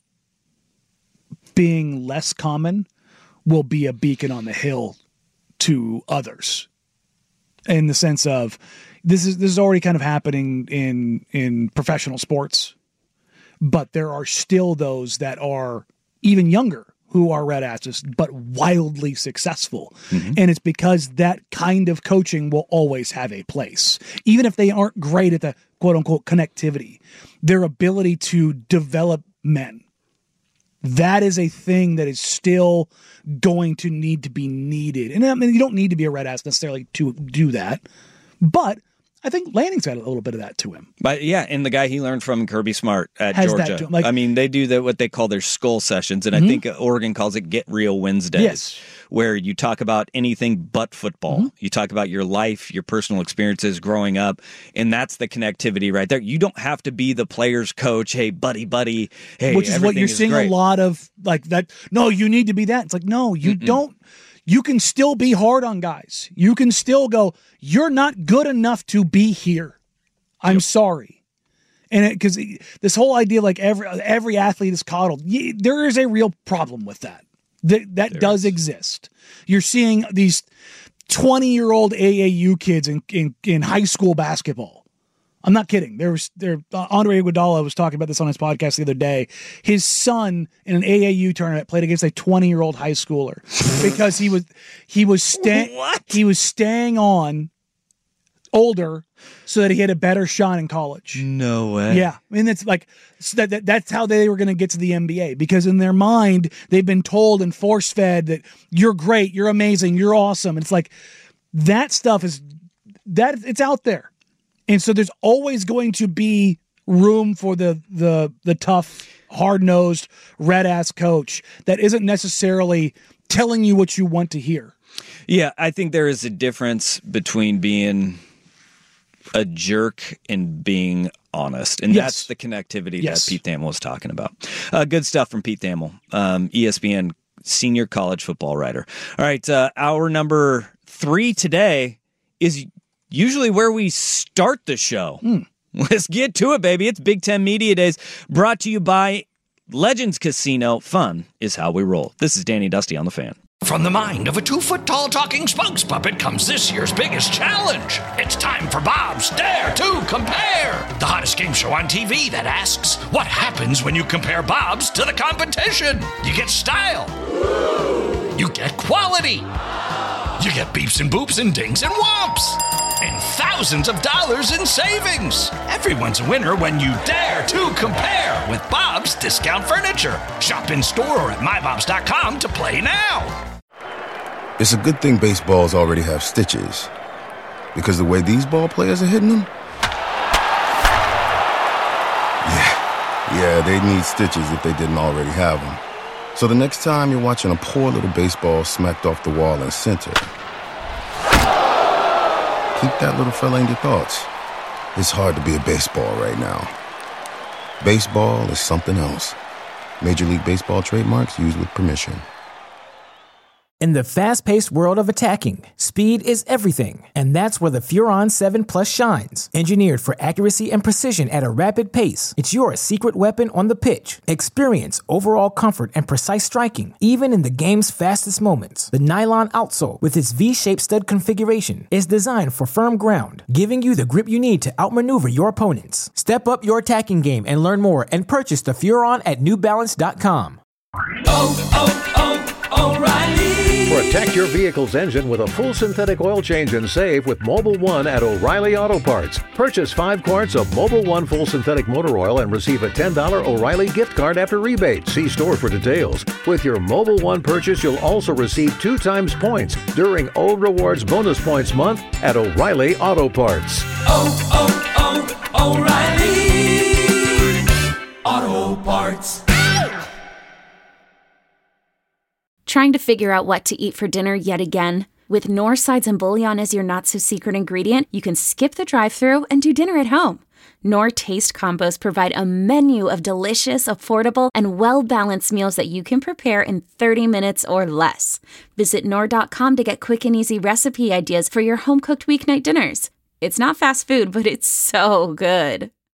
being less common, will be a beacon on the hill to others in the sense of this is this is already kind of happening in in professional sports, but there are still those that are even younger who are red asses but wildly successful. Mm-hmm. And it's because that kind of coaching will always have a place. Even if they aren't great at the quote unquote connectivity, their ability to develop men. That is a thing that is still going to need to be needed. And I mean, you don't need to be a red ass necessarily to do that, but I think Lanning's got a little bit of that to him. But yeah, and the guy he learned from, Kirby Smart at Has Georgia. That to him. Like, I mean, they do the, what they call their skull sessions, and mm-hmm. I think Oregon calls it Get Real Wednesdays, yes. where you talk about anything but football. Mm-hmm. You talk about your life, your personal experiences growing up, and that's the connectivity right there. You don't have to be the player's coach. Hey, buddy, buddy. Hey, which is what you're is seeing great. a lot of, like that. No, you need to be that. It's like, no, you Mm-mm. don't. You can still be hard on guys. You can still go, you're not good enough to be here. I'm yep. sorry. And because this whole idea, like every every athlete is coddled, there is a real problem with that. That, that does is. exist. You're seeing these twenty-year-old A A U kids in, in, in high school basketball. I'm not kidding. There was there. Uh, Andre Iguodala was talking about this on his podcast the other day. His son in an A A U tournament played against a twenty-year-old high schooler because he was he was staying he was staying on older so that he had a better shot in college. No way. Yeah. I mean, it's like, so that, that that's how they were going to get to the N B A, because in their mind, they've been told and force fed that you're great, you're amazing, you're awesome. And it's like, that stuff is, that it's out there. And so there's always going to be room for the, the, the tough, hard-nosed, red-ass coach that isn't necessarily telling you what you want to hear. Yeah, I think there is a difference between being a jerk and being honest. And yes. that's the connectivity yes. that Pete Thamel was talking about. Uh, good stuff from Pete Thamel, um, E S P N senior college football writer. All right, uh, hour number three today is usually where we start the show. Mm. Let's get to it, baby. It's Big Ten Media Days, brought to you by Legends Casino. Fun is how we roll. This is Danny Dusty on The Fan. From the mind of a two-foot-tall talking spokes puppet comes this year's biggest challenge. It's time for Bob's Dare to Compare, the hottest game show on T V that asks, what happens when you compare Bob's to the competition? You get style. You get quality. You get beeps and boops and dings and whomps. And thousands of dollars in savings. Everyone's a winner when you dare to compare with Bob's Discount Furniture. Shop in store or at my bobs dot com to play now. It's a good thing baseballs already have stitches, because the way these ball players are hitting them, yeah, yeah, they need stitches if they didn't already have them. So the next time you're watching a poor little baseball smacked off the wall in center, keep that little fella in your thoughts. It's hard to be a baseball right now. Baseball is something else. Major League Baseball trademarks used with permission. In the fast-paced world of attacking, speed is everything, and that's where the Furon seven Plus shines. Engineered for accuracy and precision at a rapid pace, it's your secret weapon on the pitch. Experience overall comfort and precise striking, even in the game's fastest moments. The nylon outsole, with its V-shaped stud configuration, is designed for firm ground, giving you the grip you need to outmaneuver your opponents. Step up your attacking game and learn more, and purchase the Furon at new balance dot com. Oh, oh, oh, O'Reilly! Protect your vehicle's engine with a full synthetic oil change and save with Mobil one at O'Reilly Auto Parts. Purchase five quarts of Mobil one full synthetic motor oil and receive a ten dollars O'Reilly gift card after rebate. See store for details. With your Mobil one purchase, you'll also receive two times points during O Rewards Bonus Points Month at O'Reilly Auto Parts. Oh, oh, oh, O'Reilly Auto Parts. Trying to figure out what to eat for dinner yet again? With Knorr sides and bouillon as your not-so-secret ingredient, you can skip the drive-thru and do dinner at home. Knorr Taste Combos provide a menu of delicious, affordable, and well-balanced meals that you can prepare in thirty minutes or less. Visit Knorr dot com to get quick and easy recipe ideas for your home-cooked weeknight dinners. It's not fast food, but it's so good.